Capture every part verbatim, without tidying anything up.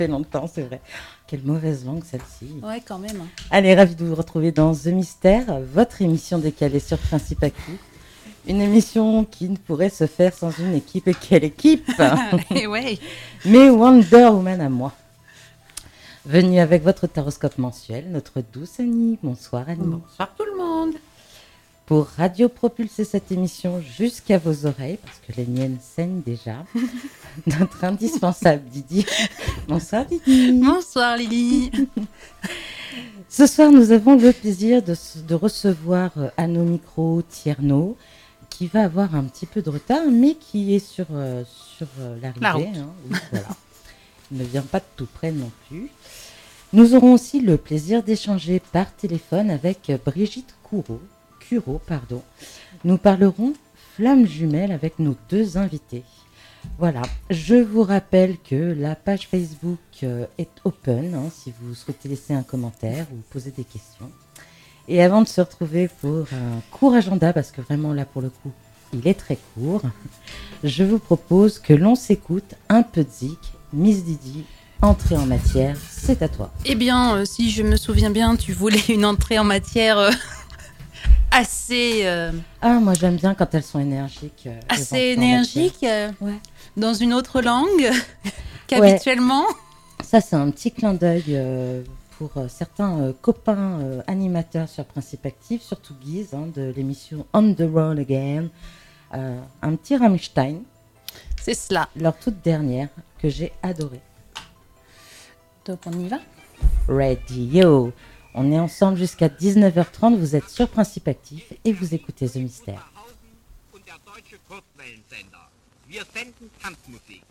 fait longtemps, c'est vrai. Quelle mauvaise langue celle-ci. Ouais, quand même. Allez, ravi de vous retrouver dans The Mystère, votre émission décalée sur Principe Actif. Une émission qui ne pourrait se faire sans une équipe. Et quelle équipe! Et ouais. Mais Wonder Woman à moi. Venue avec votre taroscope mensuel, notre douce Annie. Bonsoir Annie. Bonsoir tout le monde. Pour radio propulser cette émission jusqu'à vos oreilles, parce que les miennes saignent déjà, notre indispensable Didi. Bonsoir Didi. Bonsoir Lily. Ce soir, nous avons le plaisir de, de recevoir euh, à nos micros Tierno, qui va avoir un petit peu de retard, mais qui est sur, euh, sur euh, l'arrivée. La route. Hein, oui, voilà. Il ne vient pas de tout près non plus. Nous aurons aussi le plaisir d'échanger par téléphone avec Brigitte Courreau. Cureau, pardon. Nous parlerons flammes jumelles avec nos deux invités. Voilà, je vous rappelle que la page Facebook euh, est open, hein, si vous souhaitez laisser un commentaire ou poser des questions. Et avant de se retrouver pour un court agenda, parce que vraiment là pour le coup, il est très court, je vous propose que l'on s'écoute un peu de zik. Miss Didi, entrée en matière, c'est à toi. Eh bien, euh, si je me souviens bien, tu voulais une entrée en matière euh, assez... Euh, Ah, moi j'aime bien quand elles sont énergiques. euh, les assez entrées en énergique, euh, Ouais. dans une autre langue qu'habituellement. Ça, c'est un petit clin d'œil euh, pour euh, certains euh, copains euh, animateurs sur Principe Actif, surtout Guise, hein, de l'émission On the Road Again. Euh, un petit Rammstein, C'est cela. leur toute dernière, que j'ai adorée. Donc on y va. Radio. On est ensemble jusqu'à dix-neuf heures trente, vous êtes sur Principe Actif et vous écoutez The Mystère. Und der deutsche Kurzwellensender. Wir senden Tanzmusik.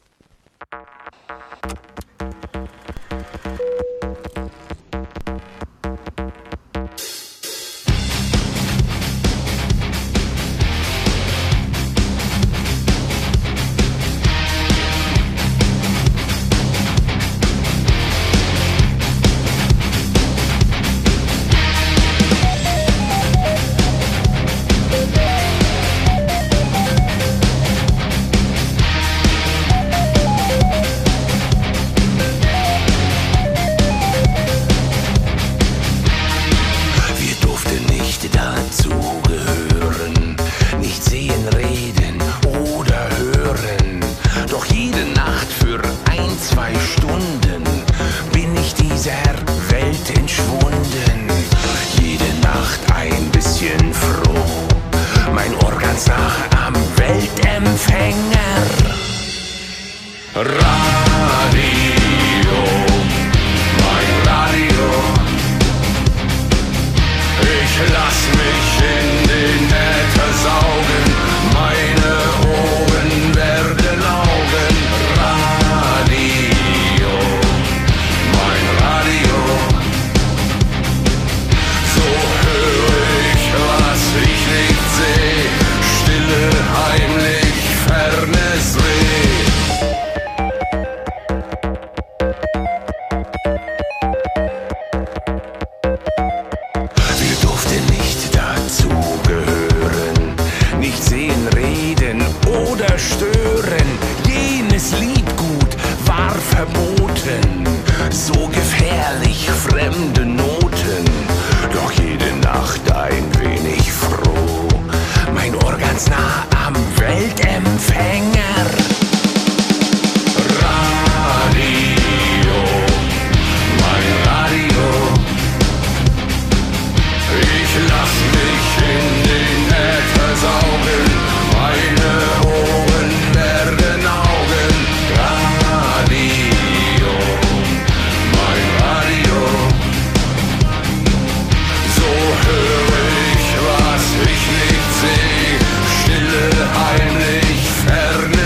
dazugehören, nicht sehen, reden oder hören. Doch jede Nacht für ein, zwei Stunden bin ich dieser Welt entschwunden. Jede Nacht ein bisschen froh, mein Ohr ganz nah am Weltempfänger. Radio, mein Radio. Ich lass mich in den Äther saugen, meine Ohren werden Augen. Radio, mein Radio. So höre ich, was ich nicht seh, stille, heimlich, fernes Reh. Wir durften nicht dazugehören, nicht sehen, reden oder stören. Jenes Liedgut war verboten, so gefährlich fremde Noten. Doch jede Nacht ein wenig froh, mein Ohr ganz nah am Weltempfänger. Radio, mein Radio. Ich lass mich in den Äther saugen, meine Ohren werden Augen. Radio, mein Radio. So höre ich, was ich nicht seh, stille, heimlich, ferne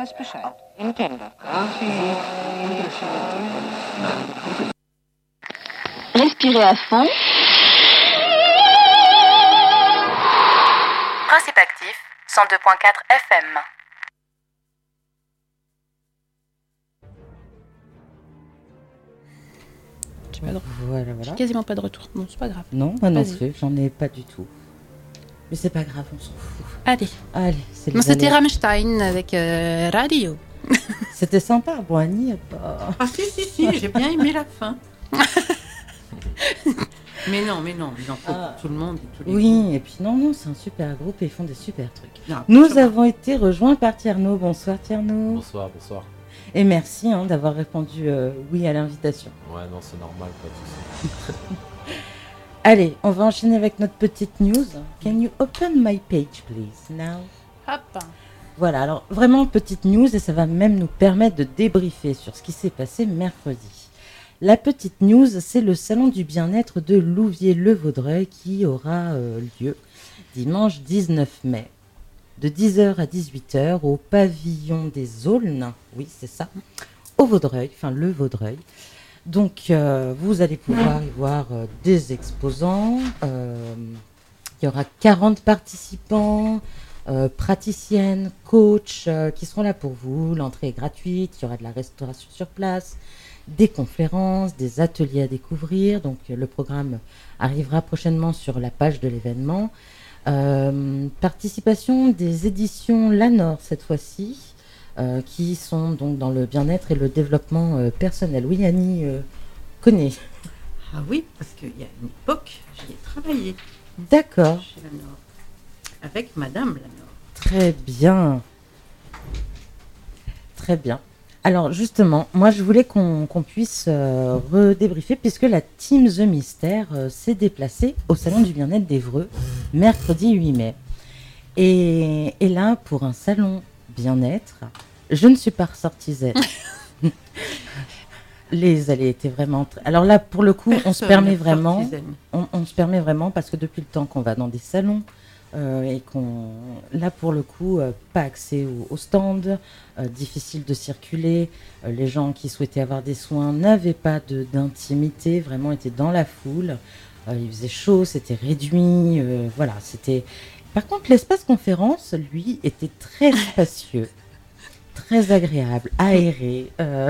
weiß Bescheid. Intendo. Respirez à fond. Principe actif, cent deux virgule quatre F M. J'ai pas de... Voilà, voilà. J'ai quasiment pas de retour. Bon, c'est pas grave. Non, moi non Vas-y. plus, j'en ai pas du tout. Mais c'est pas grave, on s'en fout. Allez. Allez, c'est les Non, c'était aléas. Rammstein avec euh, Radio. C'était sympa. Bon, Annie, a pas... Ah si, si, si, j'ai bien aimé la fin. mais non, mais non, il en faut Ah. pour tout le monde. Et tous les Oui, goûts. et puis non, non, c'est un super groupe et ils font des super trucs. Non, Nous absolument. avons été rejoints par Tierno. Bonsoir Tierno. Bonsoir, bonsoir. Et merci hein, d'avoir répondu euh, oui à l'invitation. Ouais, non, c'est normal, pas de soucis. Allez, on va enchaîner avec notre petite news. Can you open my page, please, now? Hop. Voilà, alors vraiment petite news et ça va même nous permettre de débriefer sur ce qui s'est passé mercredi. La petite news, c'est le salon du bien-être de Louviers-le-Vaudreuil qui aura euh, lieu dimanche dix-neuf mai, de dix heures à dix-huit heures au pavillon des Aulnes, oui c'est ça, au Vaudreuil, enfin le Vaudreuil. Donc euh, vous allez pouvoir y voir euh, des exposants, euh, il y aura quarante participants, euh, praticiennes, coachs euh, qui seront là pour vous, l'entrée est gratuite, il y aura de la restauration sur place, des conférences, des ateliers à découvrir, donc euh, le programme arrivera prochainement sur la page de l'événement. Euh, participation des éditions Lanor cette fois-ci, euh, qui sont donc dans le bien-être et le développement euh, personnel. Oui, Annie euh, connaît. Ah oui, parce qu'il y a une époque, j'y ai travaillé D'accord, chez Lanor, avec Madame Lanor. très bien. Très bien. Alors justement, moi je voulais qu'on qu'on puisse euh, redébriefer puisque la team The Mystère euh, s'est déplacée au Salon du Bien-être d'Évreux mercredi huit mai. Et, et là, pour un salon bien-être, je ne suis pas ressortie zen. Les allées étaient vraiment... tr- Alors là, pour le coup, on se Personne permet n'est vraiment... sorti zen. On, on se permet vraiment parce que depuis le temps qu'on va dans des salons euh, et qu'on... Là, pour le coup, euh, pas accès au, au stand, euh, difficile de circuler. euh, les gens qui souhaitaient avoir des soins n'avaient pas de, d'intimité, vraiment étaient dans la foule. Euh, il faisait chaud, c'était réduit. euh, voilà, c'était... Par contre, l'espace conférence, lui, était très spacieux, très agréable, aéré. euh,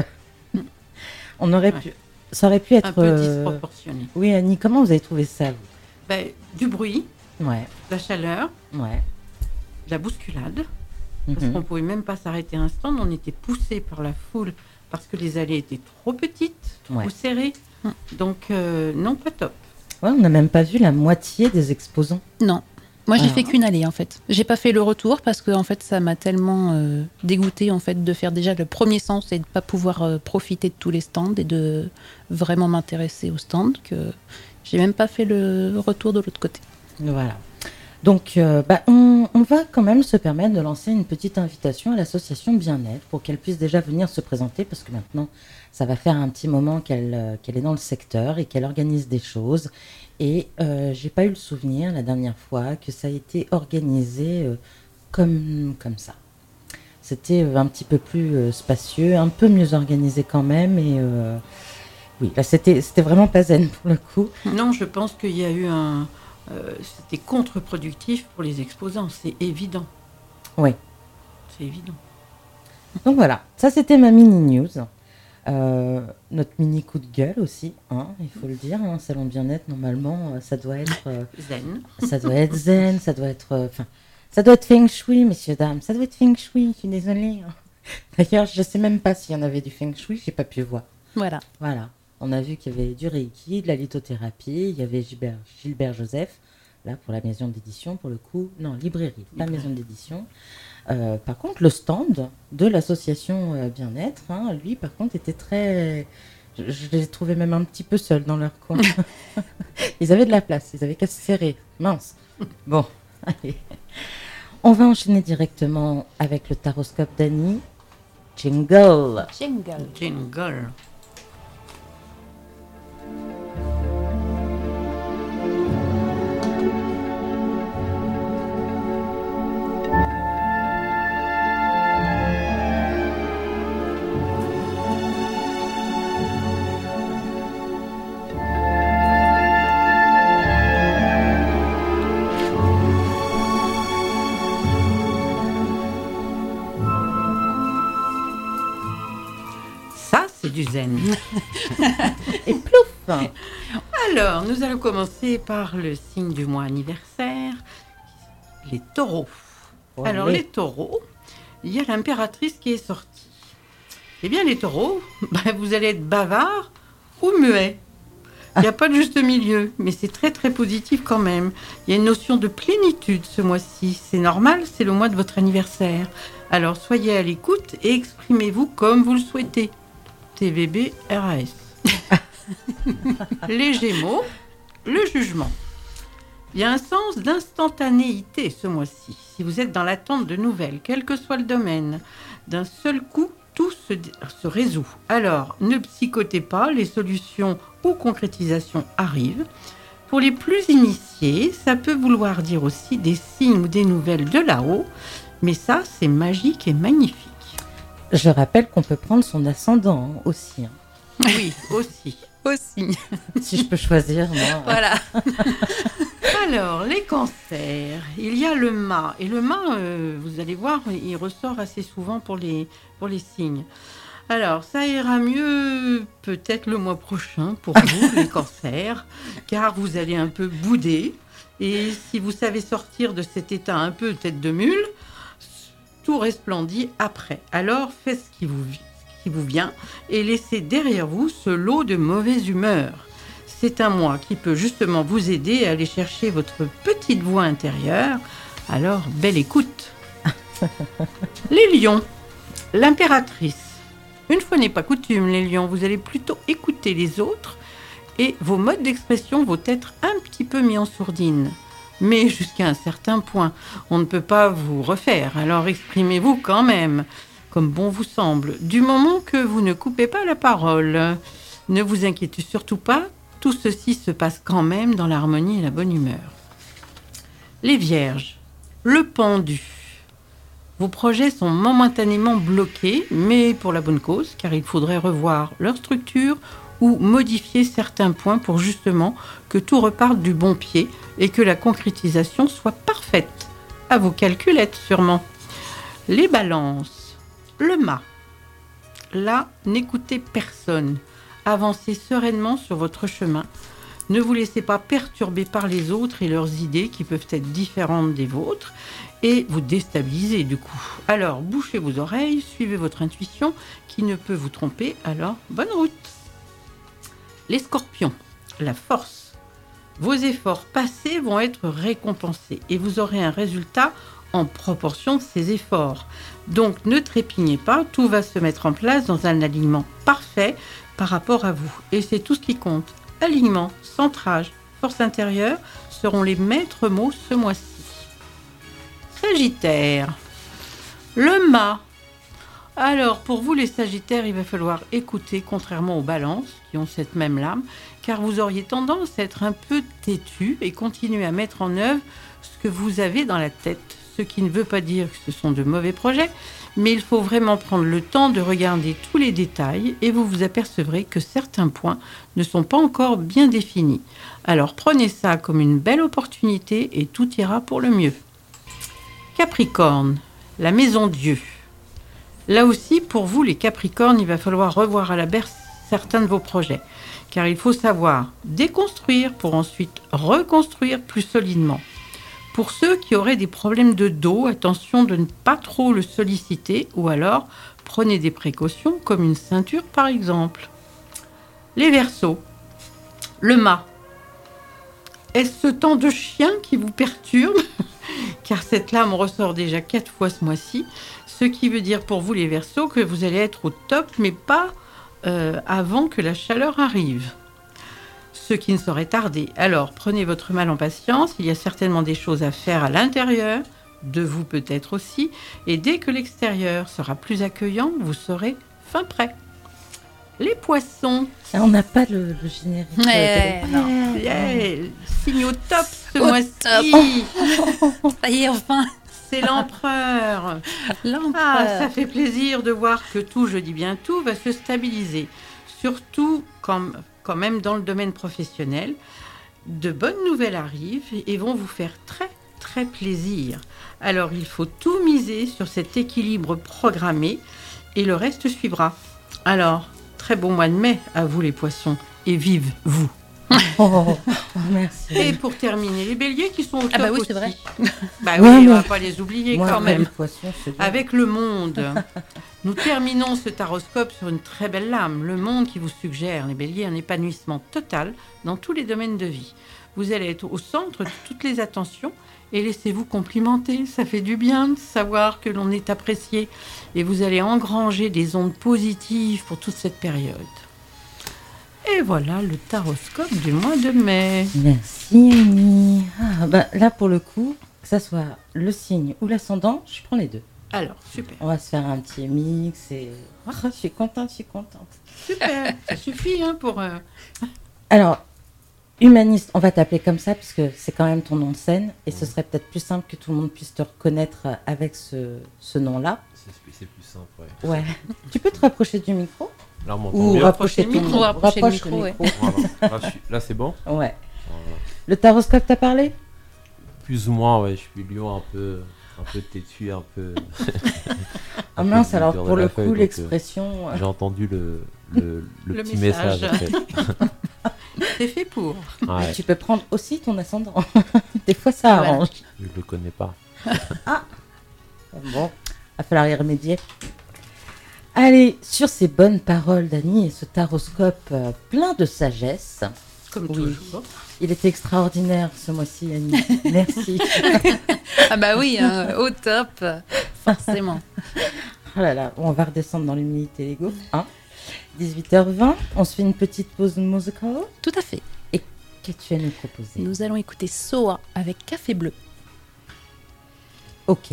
On aurait Ouais. pu... Ça aurait pu être... Un peu euh, disproportionné. Oui, Annie, comment vous avez trouvé ça, vous? Ben, du bruit, Ouais, de la chaleur, ouais. de la bousculade, parce Mhm. qu'on pouvait même pas s'arrêter un stand, on était poussé par la foule parce que les allées étaient trop petites, trop Ouais. serrées. Donc, euh, non, pas top. Ouais, on n'a même pas vu la moitié des exposants. Non. Moi, j'ai Ah. fait qu'une allée, en fait. J'ai pas fait le retour parce que, en fait, ça m'a tellement euh, dégoûté, en fait, de faire déjà le premier sens et de pas pouvoir euh, profiter de tous les stands et de vraiment m'intéresser aux stands que j'ai même pas fait le retour de l'autre côté. Voilà. Donc, euh, bah, on, on va quand même se permettre de lancer une petite invitation à l'association Bien-être pour qu'elle puisse déjà venir se présenter parce que maintenant, ça va faire un petit moment qu'elle euh, qu'elle est dans le secteur et qu'elle organise des choses. Et euh, j'ai pas eu le souvenir la dernière fois que ça a été organisé euh, comme, comme ça. C'était euh, un petit peu plus euh, spacieux, un peu mieux organisé quand même. Et euh, oui, là, c'était c'était vraiment pas zen pour le coup. Non, je pense qu'il y a eu un... euh, c'était contre-productif pour les exposants, c'est évident. Oui. C'est évident. Donc voilà, ça c'était ma mini news. Euh, notre mini coup de gueule aussi, hein, il faut le dire. Un salon de bien-être, normalement, euh, ça doit être, euh, Zen. ça doit être zen, ça doit être, euh, enfin, ça doit être feng shui, messieurs dames. Ça doit être feng shui. Je suis désolée. hein. D'ailleurs, je sais même pas s'il y en avait du feng shui. J'ai pas pu voir. Voilà. Voilà. On a vu qu'il y avait du reiki, de la lithothérapie. Il y avait Gilbert, Gilbert Joseph, là pour la maison d'édition, pour le coup. Non, librairie, pas Librairie. maison d'édition. Euh, par contre, le stand de l'association euh, Bien-être, hein, lui, par contre, était très... Je, je les ai trouvés même un petit peu seuls dans leur coin. Ils avaient de la place, ils avaient qu'à se serrer. Mince. Bon, allez. On va enchaîner directement avec le taroscope d'Annie. Jingle. Jingle. Jingle. c'est du zen. Et plouf. Alors, nous allons commencer par le signe du mois anniversaire, les taureaux. Ouais. Alors, les taureaux, il y a l'impératrice qui est sortie. Eh bien, les taureaux, bah, vous allez être bavards ou muets. Il n'y a pas de juste milieu, mais c'est très très positif quand même. Il y a une notion de plénitude ce mois-ci. C'est normal, c'est le mois de votre anniversaire. Alors soyez à l'écoute et exprimez-vous comme vous le souhaitez. T V B R A S. Les Gémeaux, le jugement. Il y a un sens d'instantanéité ce mois-ci. Si vous êtes dans l'attente de nouvelles, quel que soit le domaine, d'un seul coup, tout se, se résout. Alors, ne psychotez pas, les solutions ou concrétisations arrivent. Pour les plus initiés, ça peut vouloir dire aussi des signes ou des nouvelles de là-haut, mais ça, c'est magique et magnifique. Je rappelle qu'on peut prendre son ascendant hein, aussi. Hein. Oui, aussi. Aussi. Si je peux choisir, moi. Voilà. Alors, les cancers, il y a le mât. Et le mât, euh, vous allez voir, il ressort assez souvent pour les, pour les signes. Alors, ça ira mieux peut-être le mois prochain pour vous, les cancers, car vous allez un peu bouder. Et si vous savez sortir de cet état un peu tête de mule, tout resplendit après. Alors, faites ce qui vous, ce qui vous vient et laissez derrière vous ce lot de mauvaise humeur. C'est un mois qui peut justement vous aider à aller chercher votre petite voix intérieure. Alors, belle écoute. Les lions, l'impératrice. Une fois n'est pas coutume, les lions, vous allez plutôt écouter les autres et vos modes d'expression vont être un petit peu mis en sourdine. Mais jusqu'à un certain point, on ne peut pas vous refaire, alors exprimez-vous quand même, comme bon vous semble, du moment que vous ne coupez pas la parole. Ne vous inquiétez surtout pas, tout ceci se passe quand même dans l'harmonie et la bonne humeur. Les vierges, le pendu. Vos projets sont momentanément bloqués, mais pour la bonne cause, car il faudrait revoir leur structure ou modifier certains points pour justement que tout reparte du bon pied et que la concrétisation soit parfaite. À vos calculettes sûrement. Les balances, le mât. Là, n'écoutez personne. Avancez sereinement sur votre chemin. Ne vous laissez pas perturber par les autres et leurs idées qui peuvent être différentes des vôtres et vous déstabiliser du coup. Alors, bouchez vos oreilles, suivez votre intuition qui ne peut vous tromper, alors bonne route. Les scorpions, la force. Vos efforts passés vont être récompensés et vous aurez un résultat en proportion de ces efforts. Donc ne trépignez pas, tout va se mettre en place dans un alignement parfait par rapport à vous. Et c'est tout ce qui compte. Alignement, centrage, force intérieure seront les maîtres mots ce mois-ci. Sagittaire, le mât. Alors, pour vous les Sagittaires, il va falloir écouter, contrairement aux Balances, qui ont cette même lame, car vous auriez tendance à être un peu têtu et continuer à mettre en œuvre ce que vous avez dans la tête. Ce qui ne veut pas dire que ce sont de mauvais projets, mais il faut vraiment prendre le temps de regarder tous les détails et vous vous apercevrez que certains points ne sont pas encore bien définis. Alors prenez ça comme une belle opportunité et tout ira pour le mieux. Capricorne, la maison Dieu. Là aussi, pour vous les Capricornes, il va falloir revoir à la baisse certains de vos projets, car il faut savoir déconstruire pour ensuite reconstruire plus solidement. Pour ceux qui auraient des problèmes de dos, attention de ne pas trop le solliciter ou alors prenez des précautions comme une ceinture par exemple. Les Verseaux, le mât. Est-ce ce temps de chien qui vous perturbe ? Car cette lame ressort déjà quatre fois ce mois-ci, ce qui veut dire pour vous les Verseaux que vous allez être au top mais pas euh, avant que la chaleur arrive. Ce qui ne saurait tarder. Alors, prenez votre mal en patience, il y a certainement des choses à faire à l'intérieur, de vous peut-être aussi, et dès que l'extérieur sera plus accueillant, vous serez fin prêt. Les Poissons. Ah, on n'a pas le, le générique. Ouais, de... non. Yeah, signe au top ce Au mois-ci. top. Ça y est, enfin. C'est l'empereur. L'empereur. Ah, ça fait plaisir de voir que tout, je dis bien tout, va se stabiliser. Surtout quand, quand même dans le domaine professionnel. De bonnes nouvelles arrivent et vont vous faire très, très plaisir. Alors, il faut tout miser sur cet équilibre programmé et le reste suivra. Alors, très beau mois de mai à vous les poissons. Et vive vous. Oh, oh, merci. Et pour terminer, les béliers qui sont au top Ah bah oui, aussi. c'est vrai. Bah Ouais, oui, on mais- va pas les oublier Moi, quand après, même. les poissons, c'est bien. Avec le monde, nous terminons ce taroscope sur une très belle lame. Le monde qui vous suggère, les béliers, un épanouissement total dans tous les domaines de vie. Vous allez être au centre de toutes les attentions et laissez-vous complimenter. Ça fait du bien de savoir que l'on est apprécié et vous allez engranger des ondes positives pour toute cette période. Et voilà le taroscope du mois de mai. Merci Annie. Ah, bah, là pour le coup, que ça soit le signe ou l'ascendant, je prends les deux. Alors, super. On va se faire un petit mix et oh, je suis contente, je suis contente. Super, ça suffit hein, pour... euh, Alors, humaniste, on va t'appeler comme ça parce que c'est quand même ton nom de scène et ce serait peut-être plus simple que tout le monde puisse te reconnaître avec ce, ce nom-là. C'est c'est plus simple, ouais. Ouais. Tu peux te rapprocher du micro Là, on m'entend ou bien. rapprocher Rapprocher le ton- micro, rapprocher le rapproche micro, ouais. Voilà. Là, je suis- là, c'est bon. Ouais. Voilà. Le taroscope t'a parlé? Plus ou moins, ouais. Je suis lion un peu, un peu têtu, un peu. Ah un peu mince, alors leader pour de le la feuille, coup, donc, euh, l'expression... euh, J'ai entendu le, le, le Le petit message. message. en fait. C'est fait pour. Ouais, Tu peux prendre aussi ton ascendant. Des fois, ça Voilà. arrange. je le connais pas. Bon, va falloir y remédier. Allez, sur ces bonnes paroles d'Annie et ce taroscope euh, plein de sagesse. Comme Oui. toujours. Il était extraordinaire ce mois-ci, Annie. Merci. Ah bah oui, hein, au top, forcément. Oh là là, on va redescendre dans l'humilité l'ego. Hein dix-huit heures vingt, on se fait une petite pause musicale. Tout à fait. Qu'as-tu à nous proposer? Nous allons écouter Soa avec Café Bleu. Ok.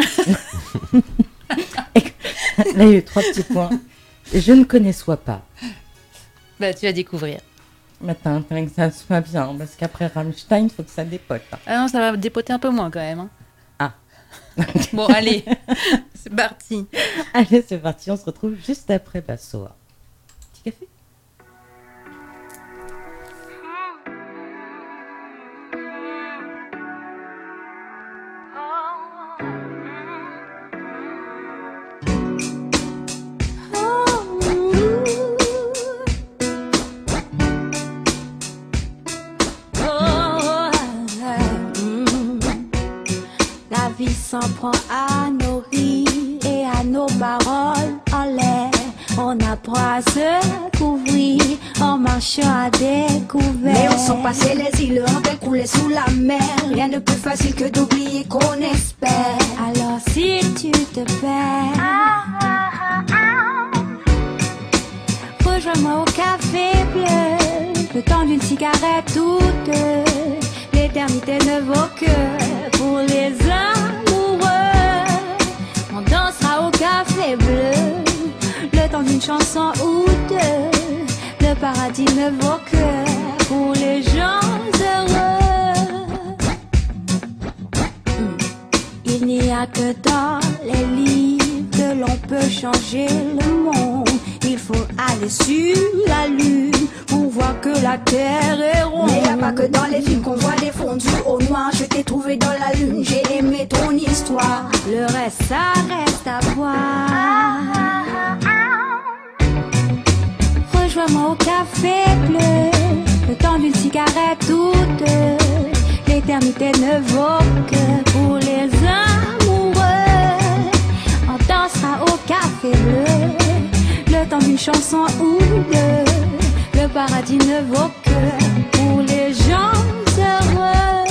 Là, il y a eu trois petits points. Je ne connais soit pas. Bah tu vas découvrir. Maintenant, il faudrait que ça soit bien, parce qu'après Rammstein, il faut que ça dépote. Ah non, ça va dépoter un peu moins quand même. hein. Ah. Bon, allez, c'est parti. Allez, c'est parti, on se retrouve juste après Bassoa. Petit café? La vie s'en prend à nos rires et à nos paroles en l'air. On apprend à se couvrir en marchant à découvert. Mais on sent passer les îles, on peut couler sous la mer. Rien de plus facile que d'oublier qu'on espère. Alors si tu te perds, rejoins-moi au café bleu, le temps d'une cigarette ou deux. L'éternité ne vaut que pour les amoureux. On dansera au café bleu, le temps d'une chanson ou deux. Le paradis ne vaut que pour les gens heureux. Il n'y a que dans les livres que l'on peut changer le monde. Il faut aller sur la lune pour voir que la terre est ronde. Mais y a pas que dans les films qu'on voit des fondus au noir. Je t'ai trouvé dans la lune, j'ai aimé ton histoire. Le reste, ça reste à voir. Rejoins-moi au café bleu, le temps d'une cigarette ou deux. L'éternité ne vaut que pour les amoureux. On dansera au café bleu, le temps d'une chanson ou deux. Le paradis ne vaut que pour les gens heureux.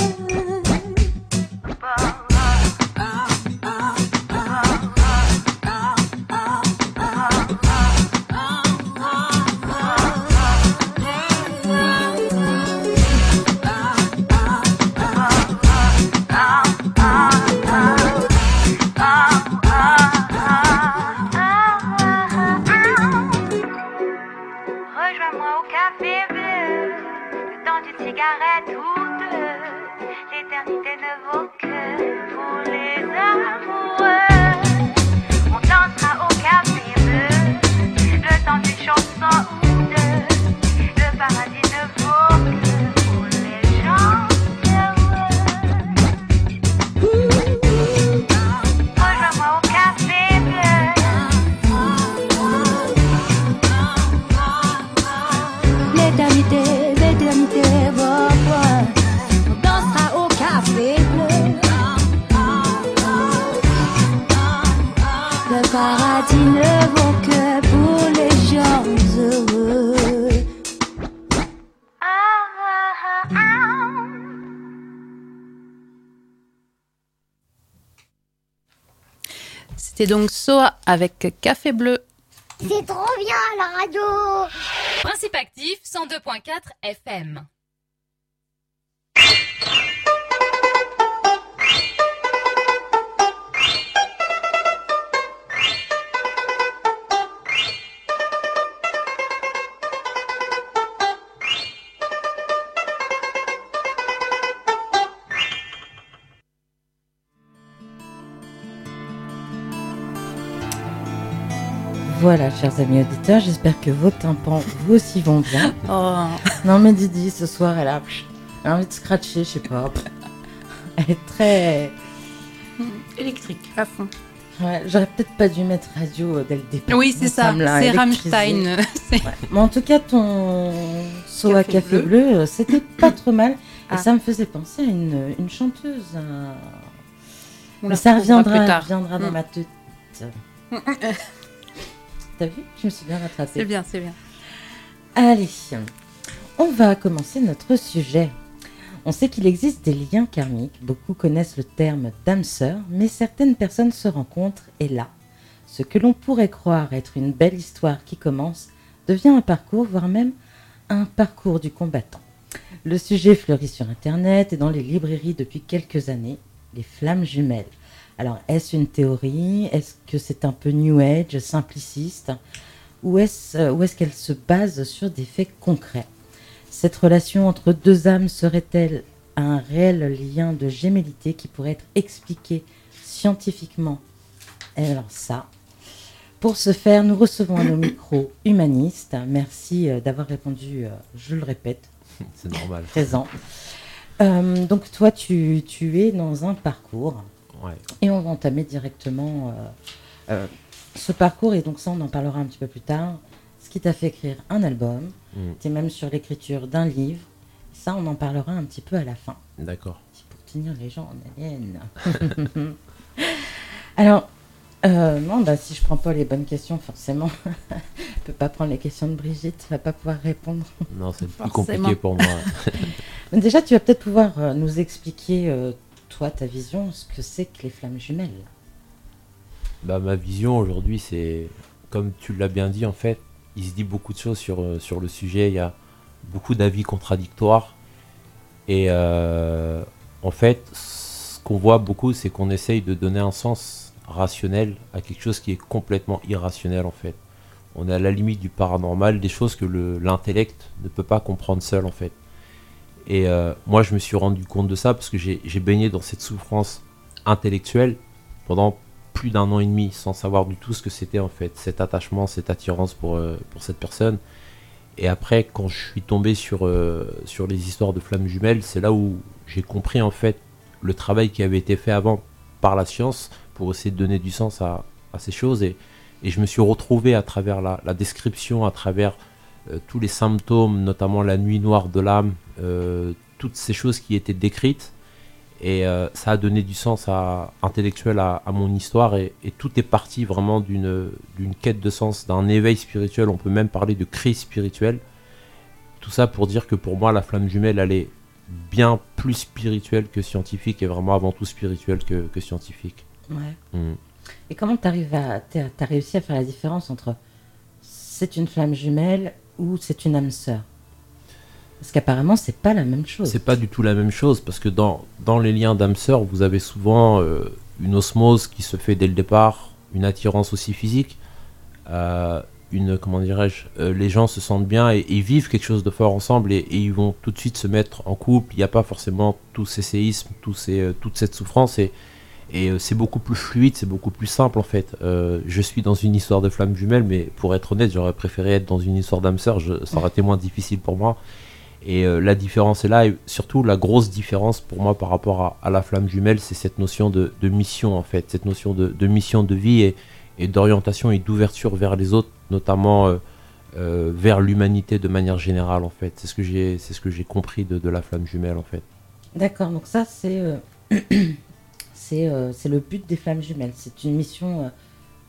Rejoins-moi au café bleu, le temps d'une cigarette paradis ne vaut que pour les gens heureux. C'était donc Soa avec Café Bleu. C'est trop bien la radio. Principe actif cent deux virgule quatre F M. Voilà, chers amis auditeurs, j'espère que vos tympans, vous aussi, vont bien. Oh. Non, mais Didi, ce soir, elle a, elle a envie de scratcher, je sais pas. Elle est très... électrique. À fond. Ouais, j'aurais peut-être pas dû mettre radio dès le départ. Oui, c'est ça, c'est Rammstein. Ouais. Mais en tout cas, ton Soa Café, Café Bleu, Bleu c'était pas trop mal. Ah. Et ça me faisait penser à une, une chanteuse. À... Mais ça reviendra, plus tard. reviendra dans mmh. ma tête. T'as vu? Je me suis bien rattrapée. C'est bien, c'est bien. Allez, on va commencer notre sujet. On sait qu'il existe des liens karmiques. Beaucoup connaissent le terme d'âme sœur, mais certaines personnes se rencontrent et là, ce que l'on pourrait croire être une belle histoire qui commence devient un parcours, voire même un parcours du combattant. Le sujet fleurit sur Internet et dans les librairies depuis quelques années, les flammes jumelles. Alors, est-ce une théorie? Est-ce que c'est un peu New Age, simpliciste? Ou est-ce, euh, ou est-ce qu'elle se base sur des faits concrets? Cette relation entre deux âmes serait-elle un réel lien de gémellité qui pourrait être expliqué scientifiquement? Et alors ça, pour ce faire, nous recevons à nos micros humanistes. Merci euh, d'avoir répondu, euh, je le répète. C'est normal. Présent. Euh, donc toi, tu, tu es dans un parcours. Ouais. Et on va entamer directement euh, euh, ce parcours, et donc ça on en parlera un petit peu plus tard. Ce qui t'a fait écrire un album, mm. tu es même sur l'écriture d'un livre, ça on en parlera un petit peu à la fin. D'accord. C'est pour tenir les gens en haleine. Alors, euh, non, bah, si je prends pas les bonnes questions, forcément, je peux pas prendre les questions de Brigitte, tu vas pas pouvoir répondre. Non, c'est plus compliqué pour moi. Déjà, tu vas peut-être pouvoir euh, nous expliquer... Euh, toi, ta vision, ce que c'est que les flammes jumelles? Bah, ma vision aujourd'hui, c'est, comme tu l'as bien dit, en fait, il se dit beaucoup de choses sur, euh, sur le sujet, il y a beaucoup d'avis contradictoires. Et euh, en fait, ce qu'on voit beaucoup, c'est qu'on essaye de donner un sens rationnel à quelque chose qui est complètement irrationnel, en fait. On est à la limite du paranormal, des choses que le, l'intellect ne peut pas comprendre seul, en fait. Et euh, moi, je me suis rendu compte de ça parce que j'ai, j'ai baigné dans cette souffrance intellectuelle pendant plus d'un an et demi, sans savoir du tout ce que c'était en fait, cet attachement, cette attirance pour, euh, pour cette personne. Et après, quand je suis tombé sur, euh, sur les histoires de flammes jumelles, c'est là où j'ai compris en fait le travail qui avait été fait avant par la science pour essayer de donner du sens à, à ces choses. Et, et je me suis retrouvé à travers la, la description, à travers euh, tous les symptômes, notamment la nuit noire de l'âme, Euh, toutes ces choses qui étaient décrites, et euh, ça a donné du sens à, intellectuel à, à mon histoire, et, et tout est parti vraiment d'une, d'une quête de sens, d'un éveil spirituel. On peut même parler de crise spirituelle. Tout ça pour dire que pour moi la flamme jumelle, elle est bien plus spirituelle que scientifique, et vraiment avant tout spirituelle que, que scientifique. Ouais. Mmh. Et comment t'arrives à, t'as, t'as réussi à faire la différence entre c'est une flamme jumelle ou c'est une âme sœur? Parce qu'apparemment, c'est pas la même chose. C'est pas du tout la même chose, parce que dans, dans les liens d'âme-sœur, vous avez souvent euh, une osmose qui se fait dès le départ, une attirance aussi physique, euh, une, comment dirais-je, euh, les gens se sentent bien et, et vivent quelque chose de fort ensemble, et, et ils vont tout de suite se mettre en couple. Il n'y a pas forcément tous ces séismes, tous ces, euh, toute cette souffrance, et, et euh, c'est beaucoup plus fluide, c'est beaucoup plus simple en fait. Euh, je suis dans une histoire de flamme jumelle, mais pour être honnête, j'aurais préféré être dans une histoire d'âme-sœur, je, ça aurait été moins difficile pour moi. Et euh, la différence est là, et surtout la grosse différence pour moi par rapport à, à la flamme jumelle, c'est cette notion de, de mission en fait, cette notion de, de mission de vie, et, et d'orientation et d'ouverture vers les autres, notamment euh, euh, vers l'humanité de manière générale en fait. C'est ce que j'ai, c'est ce que j'ai compris de, de la flamme jumelle en fait. D'accord, donc ça c'est, euh, c'est, euh, c'est le but des flammes jumelles, c'est une mission euh,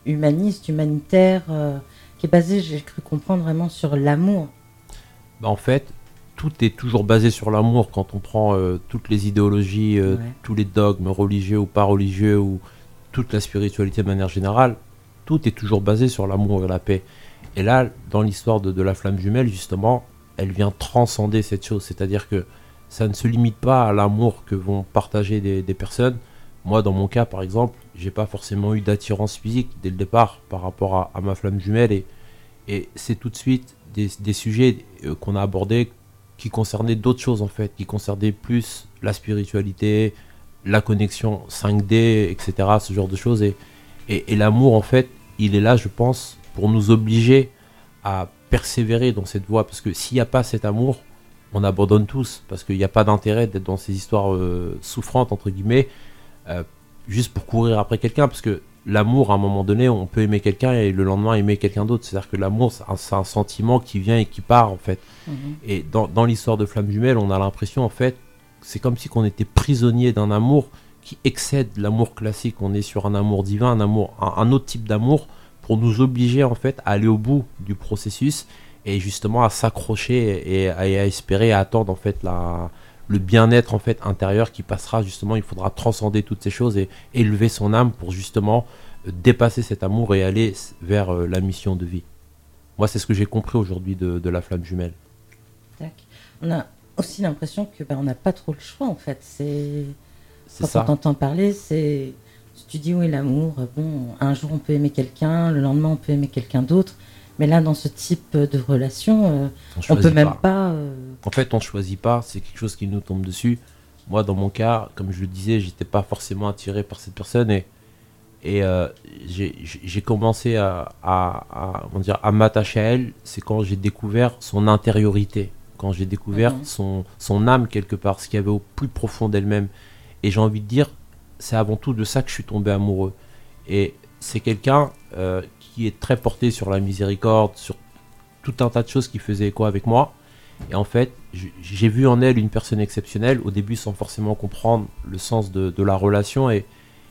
humaniste, humanitaire, euh, qui est basé, j'ai cru comprendre, vraiment sur l'amour. Bah, en fait, tout est toujours basé sur l'amour quand on prend euh, toutes les idéologies, euh, Ouais. tous les dogmes religieux ou pas religieux, ou toute la spiritualité de manière générale. Tout est toujours basé sur l'amour et la paix. Et là, dans l'histoire de, de la flamme jumelle, justement, elle vient transcender cette chose. C'est-à-dire que ça ne se limite pas à l'amour que vont partager des, des personnes. Moi, dans mon cas, par exemple, j'ai pas forcément eu d'attirance physique dès le départ par rapport à, à ma flamme jumelle. Et, et c'est tout de suite des, des sujets euh, qu'on a abordés qui concernaient d'autres choses, en fait, qui concernaient plus la spiritualité, la connexion cinq D, et cetera, ce genre de choses. Et, et, et l'amour, en fait, il est là, je pense, pour nous obliger à persévérer dans cette voie. Parce que s'il n'y a pas cet amour, on abandonne tous. Parce qu'il n'y a pas d'intérêt d'être dans ces histoires euh, souffrantes, entre guillemets, euh, juste pour courir après quelqu'un. Parce que l'amour, à un moment donné, on peut aimer quelqu'un et le lendemain aimer quelqu'un d'autre. C'est-à-dire que l'amour, c'est un, c'est un sentiment qui vient et qui part, en fait. Mmh. Et dans, dans l'histoire de Flamme Jumelle, on a l'impression, en fait, c'est comme si on était prisonnier d'un amour qui excède l'amour classique. On est sur un amour divin, un, amour, un, un autre type d'amour, pour nous obliger, en fait, à aller au bout du processus et justement à s'accrocher et à, et à espérer, à attendre, en fait, la, le bien-être, en fait, intérieur qui passera. Justement, il faudra transcender toutes ces choses et élever son âme pour justement dépasser cet amour et aller vers euh, la mission de vie. Moi, c'est ce que j'ai compris aujourd'hui de, de la flamme jumelle. Tac. On a aussi l'impression que ben, on n'a pas trop le choix, en fait. C'est, c'est quand ça. on t'entend parler, c'est... Tu dis oui, l'amour, bon, un jour on peut aimer quelqu'un, le lendemain on peut aimer quelqu'un d'autre, mais là dans ce type de relation, euh, on, on peut même pas. pas euh... En fait, on choisit pas, c'est quelque chose qui nous tombe dessus. Moi, dans mon cas, comme je le disais, j'étais pas forcément attiré par cette personne et et euh, j'ai, j'ai commencé à, à, à, on dire, à m'attacher à elle. C'est quand j'ai découvert son intériorité, quand j'ai découvert mmh. son son âme quelque part, ce qu'il y avait au plus profond d'elle-même. Et j'ai envie de dire, c'est avant tout de ça que je suis tombé amoureux. Et c'est quelqu'un euh, qui est très porté sur la miséricorde, sur tout un tas de choses qui faisaient écho avec moi. Et en fait, j'ai vu en elle une personne exceptionnelle, au début sans forcément comprendre le sens de, de la relation. Et,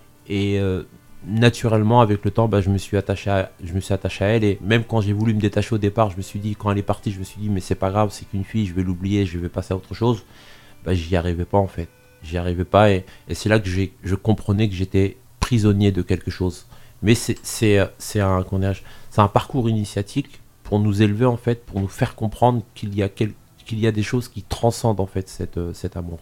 et euh, naturellement, avec le temps, bah, je, me suis attaché à, je me suis attaché à elle. Et même quand j'ai voulu me détacher au départ, je me suis dit, quand elle est partie, je me suis dit, mais c'est pas grave, c'est qu'une fille, je vais l'oublier, je vais passer à autre chose. Bah, j'y arrivais pas en fait. J'y arrivais pas et, et c'est là que j'ai, je comprenais que j'étais prisonnier de quelque chose. Mais c'est, c'est, c'est, un, c'est un parcours initiatique pour nous élever en fait, pour nous faire comprendre qu'il y a, quel, qu'il y a des choses qui transcendent en fait cette, cet amour.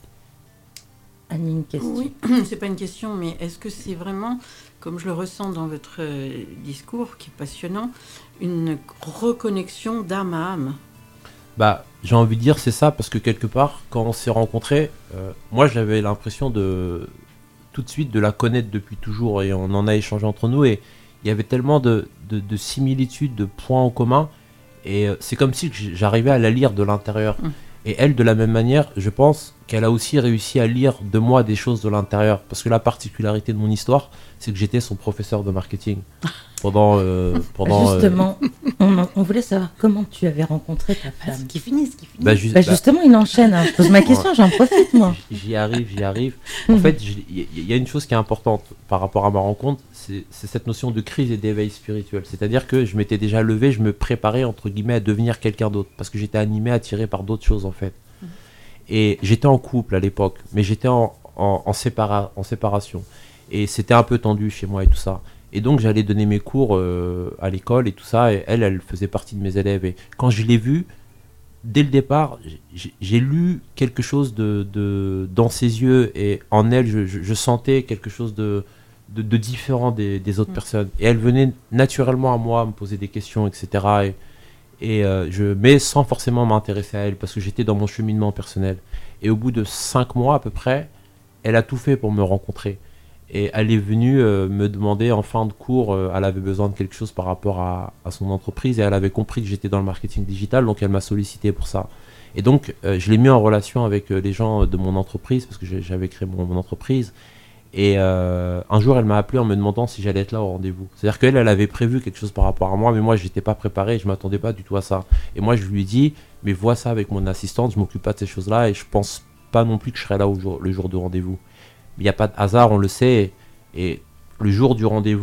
Annie, une question. Oui, c'est pas une question, mais est-ce que c'est vraiment, comme je le ressens dans votre discours qui est passionnant, une reconnexion d'âme à âme ? Bah, j'ai envie de dire c'est ça parce que quelque part quand on s'est rencontrés, euh, moi j'avais l'impression de tout de suite de la connaître depuis toujours et on en a échangé entre nous et il y avait tellement de, de, de similitudes, de points en commun et euh, c'est comme si j'arrivais à la lire de l'intérieur. Mmh. Et elle, de la même manière, je pense qu'elle a aussi réussi à lire de moi des choses de l'intérieur. Parce que la particularité de mon histoire, c'est que j'étais son professeur de marketing. Pendant... Euh, pendant justement, euh... on, on voulait savoir comment tu avais rencontré ta femme. Ce qui finit, ce qui finit. Bah, ju- bah, justement, bah... il enchaîne. Hein. Je pose ma question, ouais. J'en profite, moi. J'y arrive, j'y arrive. En fait, il y a une chose qui est importante par rapport à ma rencontre, c'est, c'est cette notion de crise et d'éveil spirituel. C'est-à-dire que je m'étais déjà levé, je me préparais, entre guillemets, à devenir quelqu'un d'autre. Parce que j'étais animé, attiré par d'autres choses, en fait. Mmh. Et j'étais en couple à l'époque, mais j'étais en, en, en, sépara- en séparation. Et c'était un peu tendu chez moi et tout ça. Et donc, j'allais donner mes cours euh, à l'école et tout ça. Et elle, elle faisait partie de mes élèves. Et quand je l'ai vue, dès le départ, j'ai, j'ai lu quelque chose de, de, dans ses yeux. Et en elle, je, je, je sentais quelque chose de, de, de différent des, des autres mmh. personnes. Et elle venait naturellement à moi, me poser des questions, et cetera. Et, et euh, je, mais sans forcément m'intéresser à elle, parce que j'étais dans mon cheminement personnel. Et au bout de cinq mois à peu près, elle a tout fait pour me rencontrer. Et elle est venue euh, me demander en fin de cours, euh, elle avait besoin de quelque chose par rapport à, à son entreprise et elle avait compris que j'étais dans le marketing digital, donc elle m'a sollicité pour ça. Et donc, euh, je l'ai mis en relation avec euh, les gens de mon entreprise, parce que j'ai, j'avais créé mon, mon entreprise. Et euh, un jour, elle m'a appelé en me demandant si j'allais être là au rendez-vous. C'est-à-dire qu'elle, elle avait prévu quelque chose par rapport à moi, mais moi, je n'étais pas préparé, je ne m'attendais pas du tout à ça. Et moi, je lui ai dit, mais vois ça avec mon assistante, je ne m'occupe pas de ces choses-là et je ne pense pas non plus que je serai là au jour, le jour du rendez-vous. Il n'y a pas de hasard, on le sait. Et le jour du rendez-vous,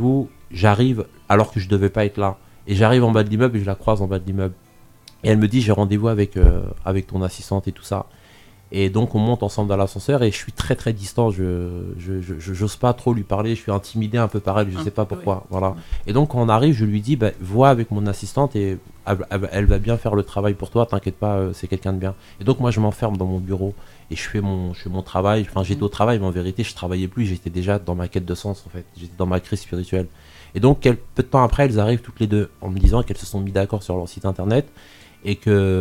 j'arrive alors que je devais pas être là. Et j'arrive en bas de l'immeuble et je la croise en bas de l'immeuble. Et elle me dit, j'ai rendez-vous avec, euh, avec ton assistante et tout ça. Et donc on monte ensemble dans l'ascenseur et je suis très très distant, je, je, je, je j'ose pas trop lui parler, je suis intimidé un peu par elle, je sais pas pourquoi, oui. Voilà. Et donc quand on arrive, je lui dis, bah, vois avec mon assistante et elle, elle, elle va bien faire le travail pour toi, t'inquiète pas, euh, c'est quelqu'un de bien. Et donc moi je m'enferme dans mon bureau et je fais mon, je fais mon travail, enfin j'étais au travail, mais en vérité je travaillais plus, j'étais déjà dans ma quête de sens en fait, j'étais dans ma crise spirituelle. Et donc quel, peu de temps après, elles arrivent toutes les deux en me disant qu'elles se sont mis d'accord sur leur site internet et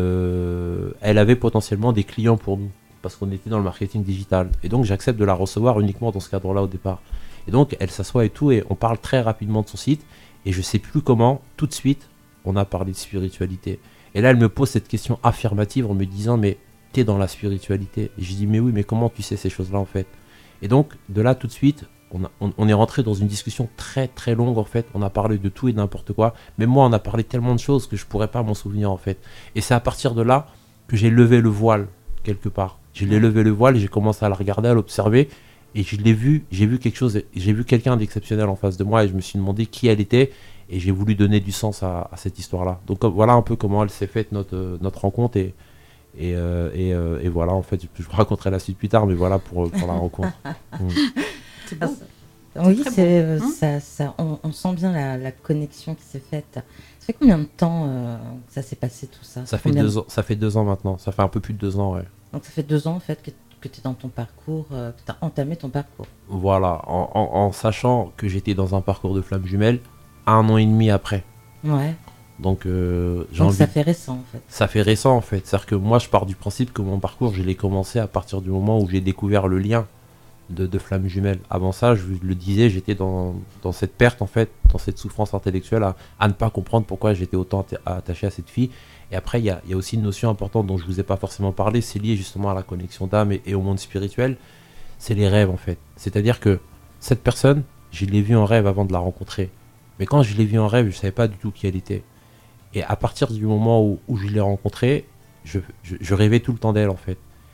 que elle avait potentiellement des clients pour nous. Parce qu'on était dans le marketing digital. Et donc j'accepte de la recevoir uniquement dans ce cadre-là au départ. Et donc elle s'assoit et tout, et on parle très rapidement de son site, et je sais plus comment, tout de suite, on a parlé de spiritualité. Et là elle me pose cette question affirmative en me disant, mais t'es dans la spiritualité. Et je dis, mais oui, mais comment tu sais ces choses-là en fait? Et donc de là tout de suite, on, a, on, on est rentré dans une discussion très très longue en fait. On a parlé de tout et de n'importe quoi. Mais moi on a parlé tellement de choses que je pourrais pas m'en souvenir en fait. Et c'est à partir de là que j'ai levé le voile quelque part. Je l'ai levé le voile et j'ai commencé à la regarder, à l'observer, et je l'ai vu, j'ai vu quelque chose, j'ai vu quelqu'un d'exceptionnel en face de moi et je me suis demandé qui elle était et j'ai voulu donner du sens à, à cette histoire-là. Donc voilà un peu comment elle s'est faite notre, euh, notre rencontre et, et, euh, et, euh, et voilà, en fait, je vous raconterai la suite plus tard, mais voilà pour, pour la rencontre. mm. C'est beau. Oui, c'est, c'est, euh, hein ça, ça, on, on sent bien la, la connexion qui s'est faite. Ça fait combien de temps euh, que ça s'est passé tout ça? Ça fait, deux ans, ça fait deux ans maintenant, ça fait un peu plus de deux ans, ouais. Donc ça fait deux ans en fait que, que tu es dans ton parcours, euh, que tu as entamé ton parcours. Voilà, en, en, en sachant que j'étais dans un parcours de flamme jumelle un an et demi après. Ouais. Donc, euh, j'ai Donc envie... ça fait récent en fait. Ça fait récent en fait. C'est-à-dire que moi je pars du principe que mon parcours je l'ai commencé à partir du moment où j'ai découvert le lien de, de flamme jumelle. Avant ça, je le disais, j'étais dans, dans cette perte en fait, dans cette souffrance intellectuelle à, à ne pas comprendre pourquoi j'étais autant attaché à cette fille. Et après, il y a, y a aussi une notion importante dont je ne vous ai pas forcément parlé, c'est lié justement à la connexion d'âme et, et au monde spirituel, c'est les rêves en fait. C'est-à-dire que cette personne, je l'ai vue en rêve avant de la rencontrer. Mais quand je l'ai vue en rêve, je ne savais pas du tout qui elle était. Et à partir du moment où, où je l'ai rencontrée, je, je, je rêvais tout le temps d'elle en fait.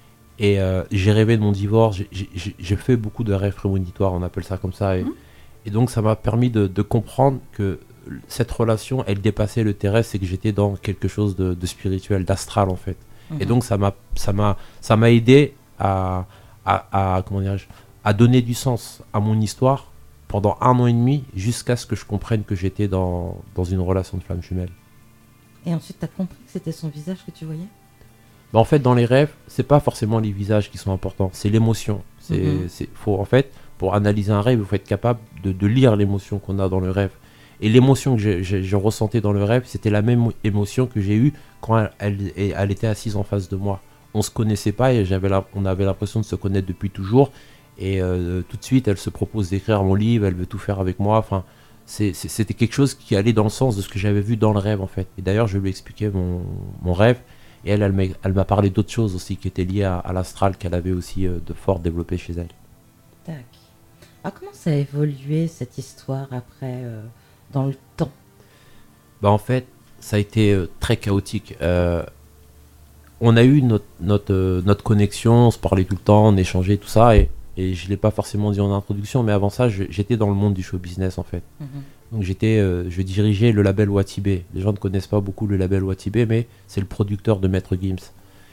Et euh, j'ai rêvé de mon divorce, j'ai, j'ai, j'ai fait beaucoup de rêves prémonitoires, on appelle ça comme ça. Et, mmh. et donc ça m'a permis de, de comprendre que cette relation, elle dépassait le terrestre et que j'étais dans quelque chose de, de spirituel, d'astral en fait. Mmh. Et donc ça m'a, ça m'a, ça m'a aidé à, à, à, comment dirais-je, à donner du sens à mon histoire pendant un an et demi jusqu'à ce que je comprenne que j'étais dans, dans une relation de flamme jumelle. Et ensuite, tu as compris que c'était son visage que tu voyais? Bah en fait, dans les rêves, c'est pas forcément les visages qui sont importants, c'est l'émotion. C'est, mmh. c'est, faut, en fait, pour analyser un rêve, il faut être capable de, de lire l'émotion qu'on a dans le rêve. Et l'émotion que j'ai, j'ai, je ressentais dans le rêve, c'était la même émotion que j'ai eue quand elle, elle, elle était assise en face de moi. On se connaissait pas et j'avais la, on avait l'impression de se connaître depuis toujours. Et euh, tout de suite, elle se propose d'écrire mon livre, elle veut tout faire avec moi. Enfin, c'est, c'est, c'était quelque chose qui allait dans le sens de ce que j'avais vu dans le rêve en fait. Et d'ailleurs, je lui expliquais mon, mon rêve. Et elle, elle m'a, elle m'a parlé d'autres choses aussi qui étaient liées à, à l'astral qu'elle avait aussi euh, de fort développé chez elle. Tac. Alors comment ça a évolué cette histoire après euh, dans le temps? Bah en fait, ça a été euh, très chaotique. Euh, on a eu notre, notre, euh, notre connexion, on se parlait tout le temps, on échangeait tout ça. Et, et je ne l'ai pas forcément dit en introduction, mais avant ça, je, j'étais dans le monde du show business en fait. Mm-hmm. Donc j'étais, euh, je dirigeais le label Watibé. Les gens ne connaissent pas beaucoup le label Watibé, mais c'est le producteur de Maître Gims.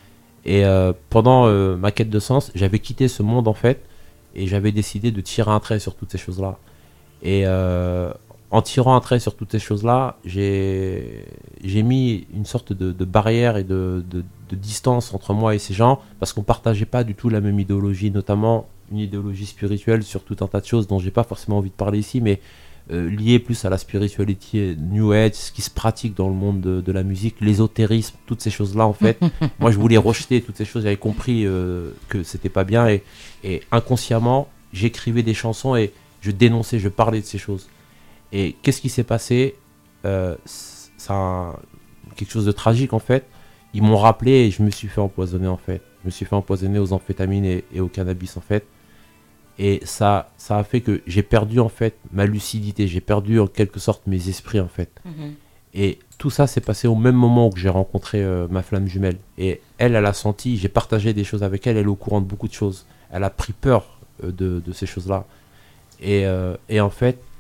Et euh, pendant euh, ma quête de sens, j'avais quitté ce monde en fait, et j'avais décidé de tirer un trait sur toutes ces choses-là. Et euh, en tirant un trait sur toutes ces choses-là, j'ai, j'ai mis une sorte de, de barrière et de, de, de distance entre moi et ces gens, parce qu'on ne partageait pas du tout la même idéologie, notamment une idéologie spirituelle sur tout un tas de choses dont j'ai pas forcément envie de parler ici, mais Euh, lié plus à la spiritualité New Age, ce qui se pratique dans le monde de, de la musique, l'ésotérisme, toutes ces choses-là en fait. Moi je voulais rejeter toutes ces choses, j'avais compris euh, que c'était pas bien et, et inconsciemment j'écrivais des chansons et je dénonçais, je parlais de ces choses. Et qu'est-ce qui s'est passé? euh, C'est un, quelque chose de tragique en fait. Ils m'ont rappelé et je me suis fait empoisonner en fait. Je me suis fait empoisonner aux amphétamines et, et au cannabis en fait. Et ça, ça a fait que j'ai perdu en fait ma lucidité, j'ai perdu en quelque sorte mes esprits en fait. Mmh. Et tout ça s'est passé au même moment où j'ai rencontré euh, ma flamme jumelle. Et elle, elle a senti, j'ai partagé des choses avec elle, elle est au courant de beaucoup de choses. Elle a pris peur euh, de, de ces choses-là. Et, euh, et en fait,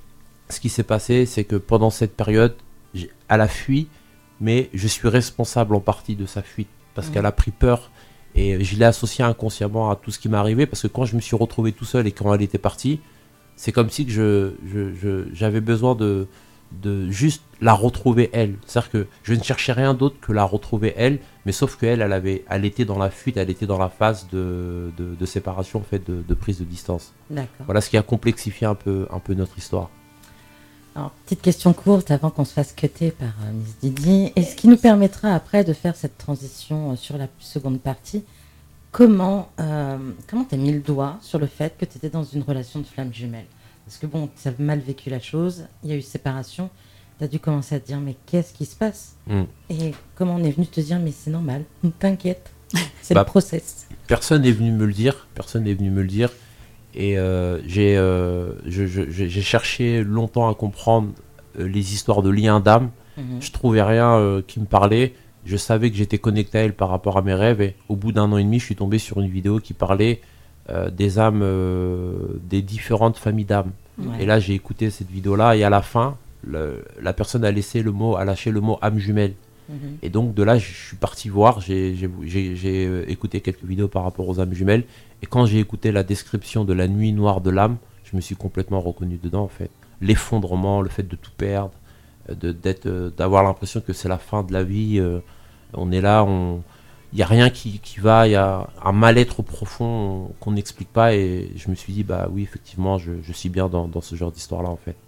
ce qui s'est passé, c'est que pendant cette période, j'ai- elle a fui, mais je suis responsable en partie de sa fuite parce Mhm. qu'elle a pris peur et je l'ai associé inconsciemment à tout ce qui m'est arrivé parce que quand je me suis retrouvé tout seul et quand elle était partie, c'est comme si que je, je- je- j'avais besoin de, de juste la retrouver elle. C'est-à-dire que je ne cherchais rien d'autre que la retrouver elle, mais sauf qu'elle, elle, avait, elle était dans la fuite, elle était dans la phase de, de, de séparation, en fait, de, de prise de distance. D'accord. Voilà ce qui a complexifié un peu, un peu notre histoire. Alors, petite question courte avant qu'on se fasse cutter par euh, Miss Didi. Et ce qui nous permettra après de faire cette transition euh, sur la seconde partie, comment euh, comment t'as mis le doigt sur le fait que tu étais dans une relation de flamme jumelle? Parce que bon, tu as mal vécu la chose, il y a eu séparation, tu as dû commencer à te dire mais qu'est-ce qui se passe? Mm. Et comment on est venu te dire mais c'est normal, t'inquiète, c'est Bah, le process. Personne n'est venu me le dire, personne n'est venu me le dire. Et euh, j'ai, euh, je- je- je- j'ai cherché longtemps à comprendre euh, les histoires de liens d'âme. Mhm. Je trouvais rien euh, qui me parlait. Je savais que j'étais connecté à elle par rapport à mes rêves. Et au bout d'un an et demi, je suis tombé sur une vidéo qui parlait euh, des âmes, euh, des différentes familles d'âmes. Ouais. Et là, j'ai écouté cette vidéo-là. Et à la fin, le- la personne a laissé le mot, a lâché le mot âme jumelle. Mhm. Et donc de là, je suis parti voir, j'ai, j'ai, j'ai, j'ai, euh, écouté quelques vidéos par rapport aux âmes jumelles. Et quand j'ai écouté la description de la nuit noire de l'âme, je me suis complètement reconnu dedans en fait. L'effondrement, le fait de tout perdre, euh, de, d'être, euh, d'avoir l'impression que c'est la fin de la vie. euh, on est là, on... il n'y a rien qui, qui va, il y a un mal-être profond on- qu'on n'explique pas. Et je me suis dit, bah oui, effectivement, je, je suis bien dans, dans ce genre d'histoire-là en fait.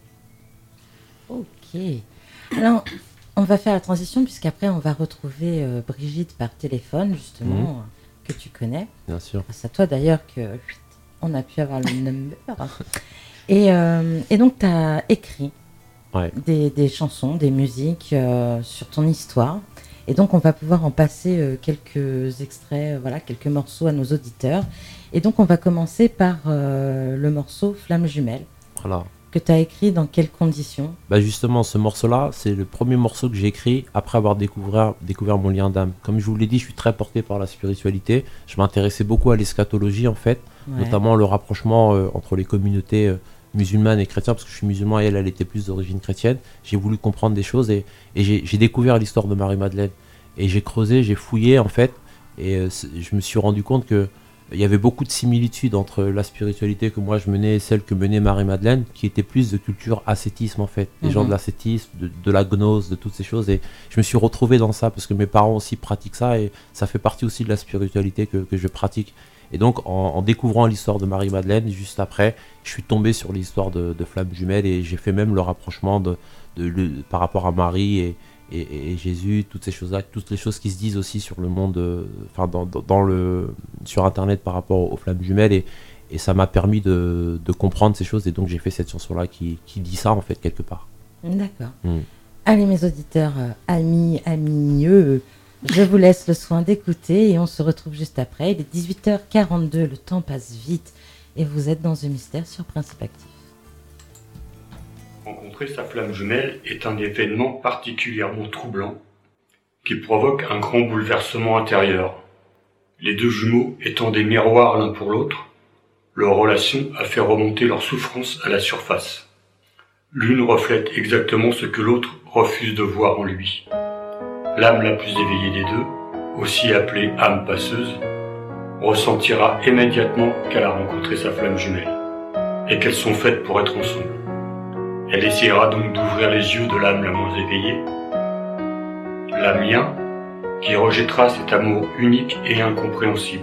Ok. Alors, on va faire la transition puisqu'après on va retrouver euh, Brigitte par téléphone justement, Mhm. euh, que tu connais. Bien sûr. C'est à toi d'ailleurs que chut, on a pu avoir le number. Et, euh, et donc tu as écrit Ouais. des, des chansons, des musiques euh, sur ton histoire. Et donc on va pouvoir en passer euh, quelques extraits, euh, voilà, quelques morceaux à nos auditeurs. Et donc on va commencer par euh, le morceau Flamme jumelle Voilà. que tu as écrit dans quelles conditions? Bah justement, ce morceau-là, c'est le premier morceau que j'ai écrit après avoir découvert, découvert mon lien d'âme. Comme je vous l'ai dit, je suis très porté par la spiritualité. Je m'intéressais beaucoup à l'eschatologie, en fait, Ouais. notamment le rapprochement euh, entre les communautés euh, musulmanes et chrétiennes, parce que je suis musulman et elle, elle était plus d'origine chrétienne. J'ai voulu comprendre des choses et, et j'ai, j'ai découvert l'histoire de Marie-Madeleine. Et j'ai creusé, j'ai fouillé, en fait, et euh, c'est- je me suis rendu compte que il y avait beaucoup de similitudes entre la spiritualité que moi je menais et celle que menait Marie-Madeleine, qui était plus de culture ascétisme en fait, des Mhm. gens de l'ascétisme, de, de la gnose, de toutes ces choses. Et je me suis retrouvé dans ça parce que mes parents aussi pratiquent ça et ça fait partie aussi de la spiritualité que, que je pratique. Et donc en, en découvrant l'histoire de Marie-Madeleine, juste après, je suis tombé sur l'histoire de, de Flamme Jumelle et j'ai fait même le rapprochement de, de, le- par rapport à Marie et, et, et Jésus, toutes ces choses-là, toutes les choses qui se disent aussi sur le monde, euh, enfin dans, dans, dans le, sur Internet par rapport aux flammes jumelles et, et ça m'a permis de, de comprendre ces choses et donc j'ai fait cette chanson-là qui, qui dit ça en fait quelque part. D'accord. Mm. Allez mes auditeurs, euh, amis, amieux, je vous laisse le soin d'écouter et on se retrouve juste après. Il est dix-huit heures quarante-deux, le temps passe vite et vous êtes dans The Mystère sur Principe Actif. Rencontrer sa flamme jumelle est un événement particulièrement troublant qui provoque un grand bouleversement intérieur. Les deux jumeaux étant des miroirs l'un pour l'autre, leur relation a fait remonter leur souffrance à la surface. L'une reflète exactement ce que l'autre refuse de voir en lui. L'âme la plus éveillée des deux, aussi appelée âme passeuse, ressentira immédiatement qu'elle a rencontré sa flamme jumelle et qu'elles sont faites pour être ensemble. Elle essaiera donc d'ouvrir les yeux de l'âme la moins éveillée, l'âme lien, qui rejettera cet amour unique et incompréhensible.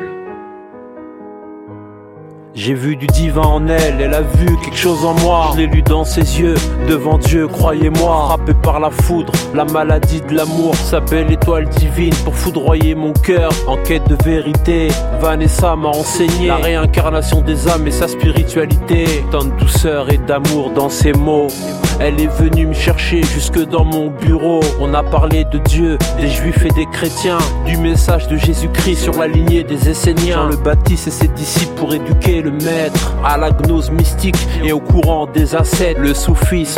J'ai vu du divin en elle, elle a vu quelque chose en moi. Je l'ai lu dans ses yeux, devant Dieu, croyez-moi. Frappé par la foudre, la maladie de l'amour. Sa belle étoile divine pour foudroyer mon cœur. En quête de vérité, Vanessa m'a enseigné la réincarnation des âmes et sa spiritualité. Tant de douceur et d'amour dans ses mots. Elle est venue me chercher jusque dans mon bureau. On a parlé de Dieu, des juifs et des chrétiens, du message de Jésus-Christ sur la lignée des Esséniens. Jean le Baptiste et ses disciples pour éduquer le maître à la gnose mystique et au courant des ascètes. Le soufisme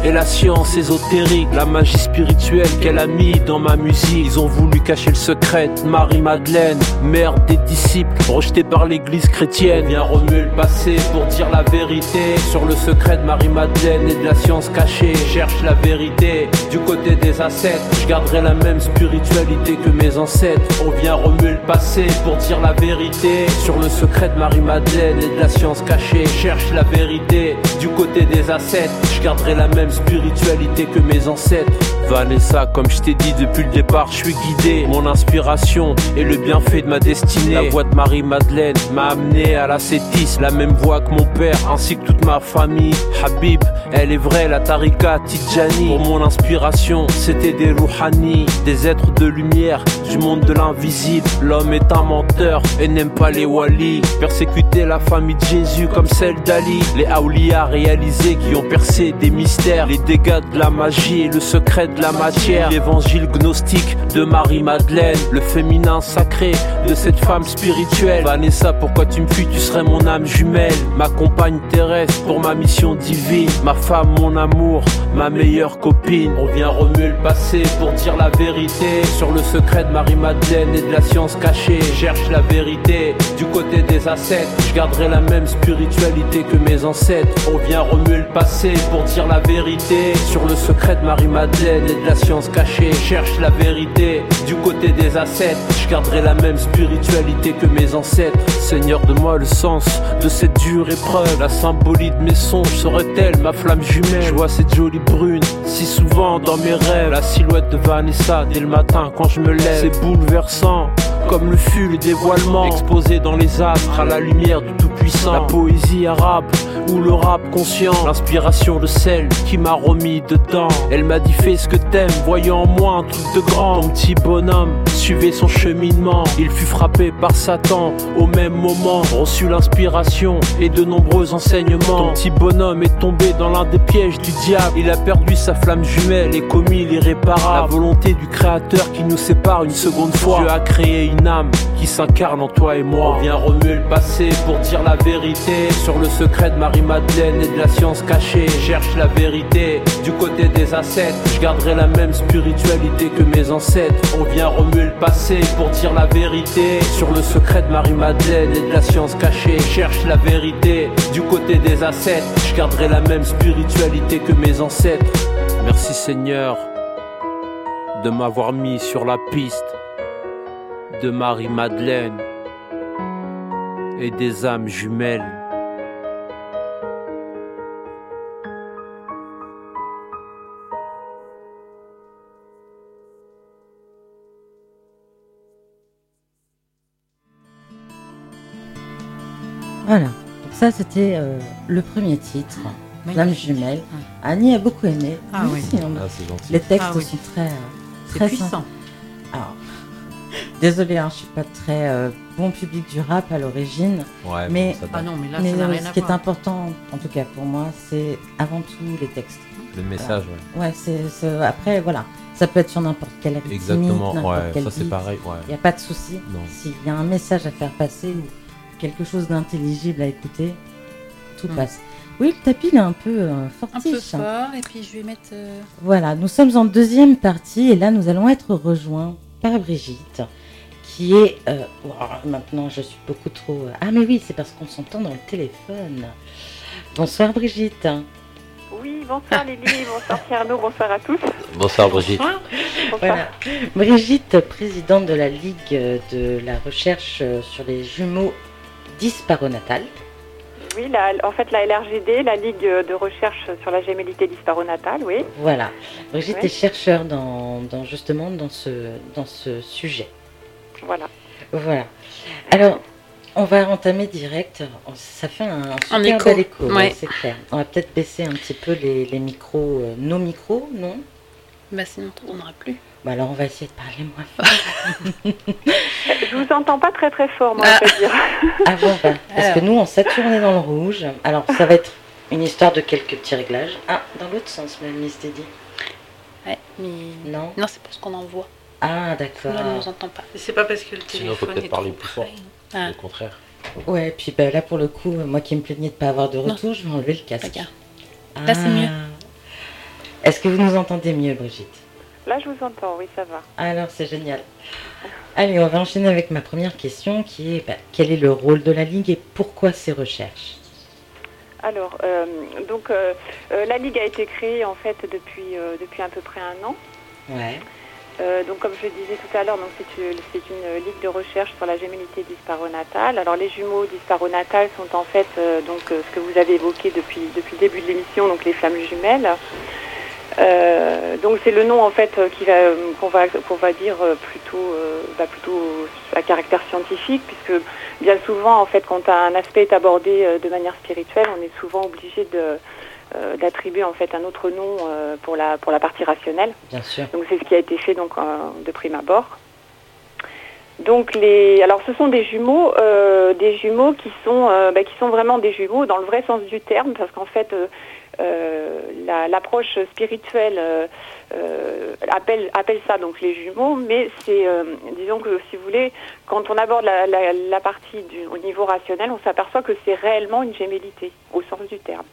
et la science ésotérique, la magie spirituelle qu'elle a mis dans ma musique. Ils ont voulu cacher le secret de Marie-Madeleine, mère des disciples, rejetée par l'église chrétienne. Viens remuer le passé pour dire la vérité sur le secret de Marie-Madeleine et de la science cachée. Cherche la vérité du côté des ascètes, je garderai la même spiritualité que mes ancêtres. On vient remuer le passé pour dire la vérité sur le secret de Marie-Madeleine et de la science cachée. Cherche la vérité du côté des ascètes, je garderai la même spiritualité que mes ancêtres. Vanessa, comme je t'ai dit depuis le départ, je suis guidé. Mon inspiration est le bienfait de ma destinée. La voix de Marie-Madeleine m'a amené à l'ascétisme, la même voix que mon père ainsi que toute ma famille. Habib, elle est vraie, la tarika Tidjani. Pour mon inspiration, c'était des rouhani, des êtres de lumière du monde de l'invisible. L'homme est un menteur et n'aime pas les wali. Persécuter la famille de Jésus comme celle d'Ali. Les aoulias réalisés qui ont percé des mystères, les dégâts de la magie et le secret de la matière. L'évangile gnostique de Marie-Madeleine, le féminin sacré de cette femme spirituelle. Vanessa, pourquoi tu me fuis, tu serais mon âme jumelle, ma compagne terrestre pour ma mission divine, ma femme, mon amour, ma meilleure copine. On vient remuer le passé pour dire la vérité sur le secret de Marie-Madeleine et de la science cachée. Cherche la vérité du côté des ascètes, je garderai la même spiritualité que mes ancêtres. On vient remuer le passé pour dire la vérité sur le secret de Marie-Madeleine et de la science cachée. Cherche la vérité du côté des ascètes, je garderai la même spiritualité que mes ancêtres. Seigneur, donne-moi le sens de cette dure épreuve, la symbolique de mes songes serait-elle ma flamme jumelle. Je vois cette jolie brune si souvent dans mes rêves, la silhouette de Vanessa dès le matin quand je me lève. C'est bouleversant comme le fut le dévoilement, exposé dans les astres à la lumière du Tout-Puissant. La poésie arabe ou le rap conscient, l'inspiration de celle qui m'a remis dedans. Elle m'a dit fais ce que t'aimes, voyant en moi un truc de grand. Ton petit bonhomme suivait son cheminement, il fut frappé par Satan au même moment, reçut l'inspiration et de nombreux enseignements. Ton petit bonhomme est tombé dans l'un des pièges du diable, il a perdu sa flamme jumelle et commis l'irréparable. La volonté du créateur qui nous sépare une seconde fois. Dieu a créé une âme qui s'incarne en toi et moi. On vient remuer le passé pour dire la vérité sur le secret de Marie-Madeleine et de la science cachée. Cherche la vérité du côté des ascètes, je garderai la même spiritualité que mes ancêtres. On vient remuer le passé pour dire la vérité sur le secret de Marie-Madeleine et de la science cachée. Cherche la vérité du côté des ascètes, je garderai la même spiritualité que mes ancêtres. Merci Seigneur de m'avoir mis sur la piste de Marie-Madeleine et des âmes jumelles. Voilà, donc ça c'était euh, le premier titre, Flamme jumelle. Ouais. Annie a beaucoup aimé. Ah oui, aussi, ah, c'est gentil. Les textes ah, oui. sont très, euh, c'est très puissant. simples. Alors, désolée, hein, je suis pas très euh, bon public du rap à l'origine, ouais, mais, bon, ah non, mais là, mais ça n'a euh, rien ce à qui voir. est important, en tout cas pour moi, c'est avant tout les textes. Le message, voilà. Ouais, c'est, c'est après voilà. Ça peut être sur n'importe quelle rythmique, exactement, n'importe ouais, quel ça c'est beat. pareil. Il ouais. n'y a pas de souci. S'il y a un message à faire passer ou quelque chose d'intelligible à écouter, tout mmh. passe. Oui, le tapis il est un peu euh, fortiche. Un peu fort, et puis je vais mettre... Euh... Voilà, nous sommes en deuxième partie et là nous allons être rejoints par Brigitte, qui est... Euh... Oh, maintenant je suis beaucoup trop... Ah mais oui, c'est parce qu'on s'entend dans le téléphone. Bonsoir Brigitte. Oui, bonsoir Lily, bonsoir Pierre-Arnaud, bonsoir à tous. Bonsoir Brigitte. Bonsoir. Voilà. Brigitte, présidente de la Ligue de la recherche sur les jumeaux disparonatales. Oui, la, en fait la L R G D, la Ligue de recherche sur la gémellité disparonatale, oui. Voilà. Brigitte oui. est chercheure dans, dans, justement dans ce, dans ce sujet. Voilà. Voilà. Alors... On va entamer direct. Ça fait un, un super en écho. bel écho, ouais. Ouais, c'est clair. On va peut-être baisser un petit peu les, les micros, euh, nos micros, non? Bah sinon on n'aura plus. Bah alors on va essayer de parler moins fort. Je vous entends pas très très fort, moi, ah. je veux dire. Ah bon, bah, parce alors. que nous on s'est tourné dans le rouge. Alors ça va être une histoire de quelques petits réglages. Ah, dans l'autre sens, même Miss Dédi. Ouais, mais non. Non, c'est parce qu'on envoie. Ah d'accord. Sinon on ne nous entend pas. C'est pas parce que le téléphone Sinon, faut peut-être est parler trop plus fort. Ah. Au contraire. Ouais, et puis bah, là pour le coup, moi qui me plaignais de ne pas avoir de retour, non. je vais enlever le casque. Regarde. Là c'est mieux. Est-ce que vous nous entendez mieux, Brigitte? Là, je vous entends, oui, ça va. Alors, c'est génial. Allez, on va enchaîner avec ma première question qui est bah, quel est le rôle de la Ligue et pourquoi ces recherches? Alors, euh, donc, euh, euh, la Ligue a été créée en fait depuis, euh, depuis à peu près un an. Ouais. Euh, donc, comme je le disais tout à l'heure, donc c'est une, c'est une ligue de recherche sur la gémellité disparonatale. Alors, les jumeaux disparonatales sont en fait euh, donc euh, ce que vous avez évoqué depuis depuis le début de l'émission, donc les flammes jumelles. Euh, donc, c'est le nom en fait qui va qu'on va qu'on va dire plutôt euh, bah, plutôt à caractère scientifique, puisque bien souvent en fait quand un aspect est abordé euh, de manière spirituelle, on est souvent obligé de Euh, d'attribuer en fait un autre nom euh, pour la pour la partie rationnelle. Bien sûr. Donc c'est ce qui a été fait donc euh, de prime abord. Donc les alors ce sont des jumeaux euh, des jumeaux qui sont euh, bah, qui sont vraiment des jumeaux dans le vrai sens du terme, parce qu'en fait euh, euh, la, l'approche spirituelle euh, euh, appelle appelle ça donc les jumeaux, mais c'est euh, disons que si vous voulez, quand on aborde la, la, la partie du, au niveau rationnel, on s'aperçoit que c'est réellement une gémellité au sens du terme.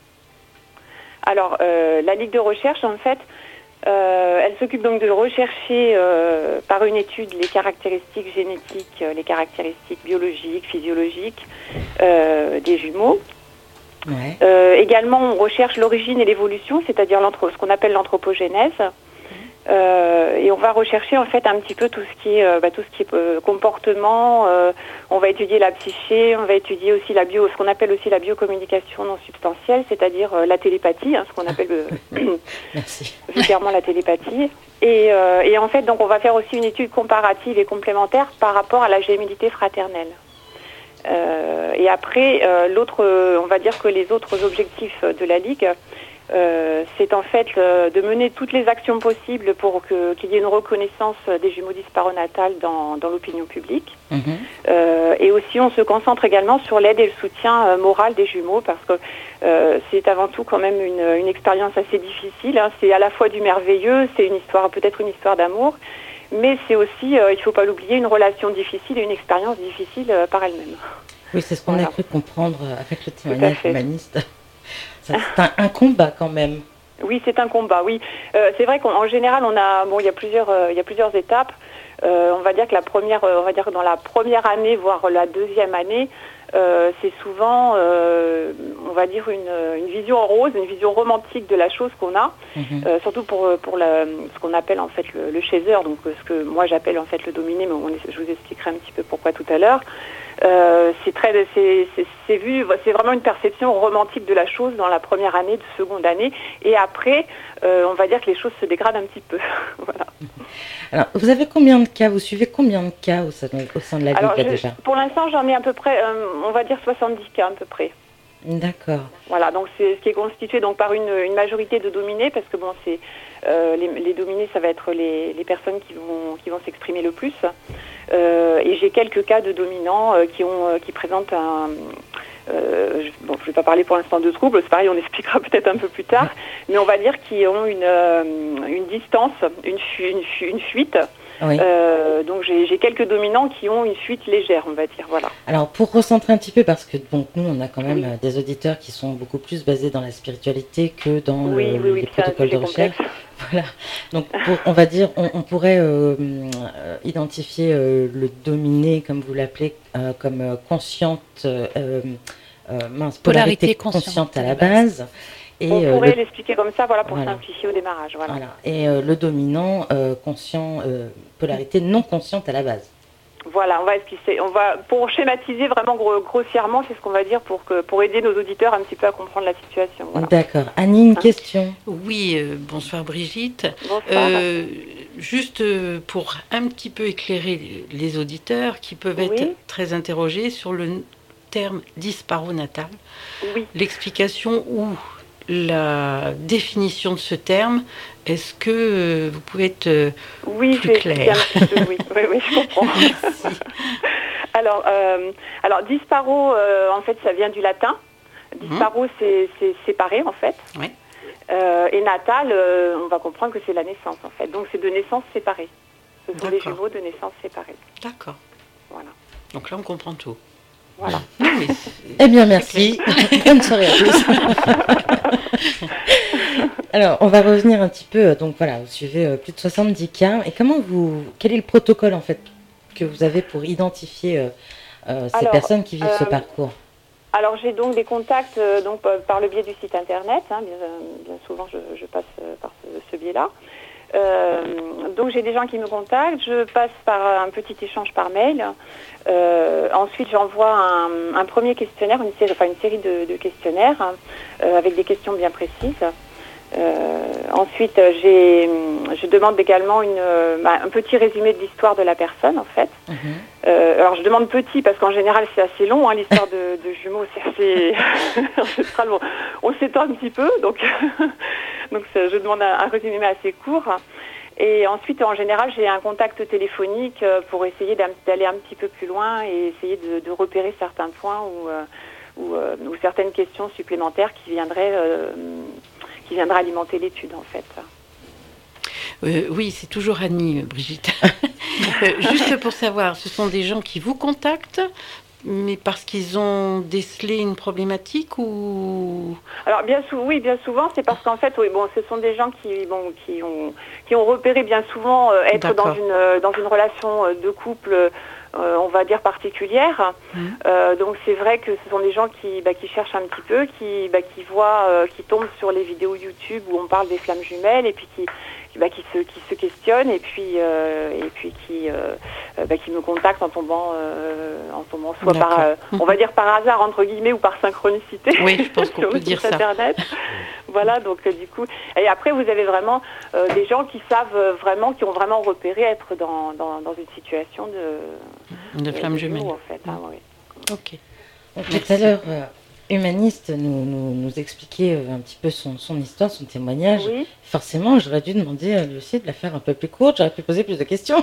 Alors, euh, la Ligue de recherche, en fait, euh, elle s'occupe donc de rechercher euh, par une étude les caractéristiques génétiques, les caractéristiques biologiques, physiologiques euh, des jumeaux. Ouais. Euh, également, on recherche l'origine et l'évolution, c'est-à-dire ce qu'on appelle l'anthropogénèse. Euh, et on va rechercher en fait un petit peu tout ce qui est, euh, bah, tout ce qui est euh, comportement. Euh, on va étudier la psyché, on va étudier aussi la bio, ce qu'on appelle aussi la biocommunication non substantielle, c'est-à-dire euh, la télépathie, hein, ce qu'on appelle euh, vulgairement la télépathie. Et, euh, et en fait, donc, on va faire aussi une étude comparative et complémentaire par rapport à la gémellité fraternelle. Euh, et après, euh, l'autre, on va dire que les autres objectifs de la Ligue, Euh, c'est en fait euh, de mener toutes les actions possibles pour que, qu'il y ait une reconnaissance des jumeaux disparonatales dans, dans l'opinion publique. Mmh. Euh, et aussi, on se concentre également sur l'aide et le soutien euh, moral des jumeaux, parce que euh, c'est avant tout quand même une, une expérience assez difficile. Hein. C'est à la fois du merveilleux, c'est une histoire, peut-être une histoire d'amour, mais c'est aussi, euh, il ne faut pas l'oublier, une relation difficile et une expérience difficile euh, par elle-même. Oui, c'est ce qu'on voilà. a cru comprendre avec le témoignage humaniste. C'est un, un combat quand même. Oui, c'est un combat, oui. Euh, c'est vrai qu'en général, on a, bon, il y a plusieurs, euh, il y a plusieurs étapes. Euh, on va dire que la première, euh, on va dire que dans la première année, voire la deuxième année, euh, c'est souvent, euh, on va dire une, une vision rose, une vision romantique de la chose qu'on a, mmh. euh, surtout pour pour la, ce qu'on appelle en fait le, le chaser, donc ce que moi j'appelle en fait le dominé, mais on, je vous expliquerai un petit peu pourquoi tout à l'heure. Euh, c'est très, c'est, c'est, c'est vu, c'est vraiment une perception romantique de la chose dans la première année, de seconde année, et après, euh, on va dire que les choses se dégradent un petit peu. Voilà. Alors, vous avez combien de cas, vous suivez combien de cas au sein, au sein de la Ligue déjà? Pour l'instant, j'en ai à peu près, euh, on va dire soixante-dix cas à peu près. D'accord. Voilà, donc c'est ce qui est constitué donc par une, une majorité de dominés, parce que bon, c'est euh, les, les dominés, ça va être les, les personnes qui vont qui vont s'exprimer le plus. Euh, et j'ai quelques cas de dominants euh, qui ont euh, qui présentent un euh, je, bon, je vais pas parler pour l'instant de troubles, c'est pareil, on expliquera peut-être un peu plus tard, mais on va dire qu'ils ont une euh, une distance, une fu, une, fu, une fuite. Oui. Euh, donc j'ai, j'ai quelques dominants qui ont une fuite légère, on va dire, voilà. Alors pour recentrer un petit peu, parce que donc nous on a quand même oui. des auditeurs qui sont beaucoup plus basés dans la spiritualité que dans oui, le, oui, oui, les protocoles de recherche. Complexe. Voilà. Donc pour, on va dire, on, on pourrait euh, euh, identifier euh, le dominé, comme vous l'appelez, euh, comme euh, consciente, euh, euh, mince, polarité, polarité consciente, consciente à la base. Et on pourrait euh, le... l'expliquer comme ça, voilà, pour voilà. simplifier au démarrage. Voilà. Voilà. Et euh, le dominant, euh, conscient, euh, polarité non consciente à la base. Voilà, on va expliquer. On va, pour schématiser vraiment gros, grossièrement, c'est ce qu'on va dire pour que pour aider nos auditeurs un petit peu à comprendre la situation. Voilà. D'accord. Annie, une hein question. Oui, euh, bonsoir Brigitte. Bonsoir. Euh, juste pour un petit peu éclairer les auditeurs qui peuvent être oui. très interrogés sur le terme disparonatal. Oui. L'explication ou la définition de ce terme, est-ce que euh, vous pouvez être euh, oui, plus clair? Oui, oui, oui, je comprends. alors, euh, alors, disparo, euh, en fait, ça vient du latin. Disparo, mmh. c'est, c'est séparé, en fait. Oui. Euh, et natal, euh, on va comprendre que c'est la naissance, en fait. Donc, c'est de naissance séparée. Ce sont D'accord. des jumeaux de naissance séparée. D'accord. Voilà. Donc là, on comprend tout. Voilà. Eh bien, merci. Bonne soirée à tous. Alors, on va revenir un petit peu. Donc voilà, vous suivez euh, plus de soixante-dix cas. Et comment vous, quel est le protocole en fait que vous avez pour identifier euh, euh, ces Alors, personnes qui vivent euh, ce parcours? Alors j'ai donc des contacts euh, donc par le biais du site internet. Hein, bien, bien souvent, je, je passe euh, par ce, ce biais-là. Euh, donc j'ai des gens qui me contactent, je passe par un petit échange par mail. Euh, ensuite j'envoie un, un premier questionnaire, une série, enfin une série de, de questionnaires hein, euh, avec des questions bien précises. Euh, ensuite j'ai, je demande également une, bah, un petit résumé de l'histoire de la personne en fait. Mmh. Euh, alors je demande petit parce qu'en général c'est assez long, hein, l'histoire de, de jumeaux c'est assez ancestral, bon, on s'étend un petit peu donc, donc ça, je demande un, un résumé assez court. Et ensuite en général j'ai un contact téléphonique pour essayer d'aller un petit peu plus loin et essayer de, de repérer certains points ou, ou, ou certaines questions supplémentaires qui viendraient, euh, qui viendraient alimenter l'étude en fait. Euh, oui, c'est toujours Annie, Brigitte. euh, juste pour savoir, ce sont des gens qui vous contactent, mais parce qu'ils ont décelé une problématique ou... Alors bien souvent, oui, bien souvent, c'est parce qu'en fait, oui, bon, ce sont des gens qui, bon, qui ont, qui ont repéré bien souvent euh, être dans une, euh, dans une relation euh, de couple, euh, on va dire particulière. Mmh. Euh, donc c'est vrai que ce sont des gens qui, bah, qui cherchent un petit peu, qui, bah, qui voient, euh, qui tombent sur les vidéos YouTube où on parle des flammes jumelles et puis qui Bah, qui se qui se questionnent et puis euh, et puis qui euh, bah, qui me contactent en tombant euh, en tombant soit D'accord. par euh, on va dire par hasard entre guillemets ou par synchronicité. Oui, je pense qu'on peut dire ça. Internet. Voilà, donc euh, du coup et après vous avez vraiment euh, des gens qui savent vraiment qui ont vraiment repéré être dans dans, dans une situation de de flamme jumelle en fait. Hein, oui. Ok. Donc, tout à l'heure. Euh... Humaniste nous, nous, nous expliquer un petit peu son, son histoire, son témoignage. Oui. Forcément, j'aurais dû demander à Lucie de la faire un peu plus courte, j'aurais pu poser plus de questions.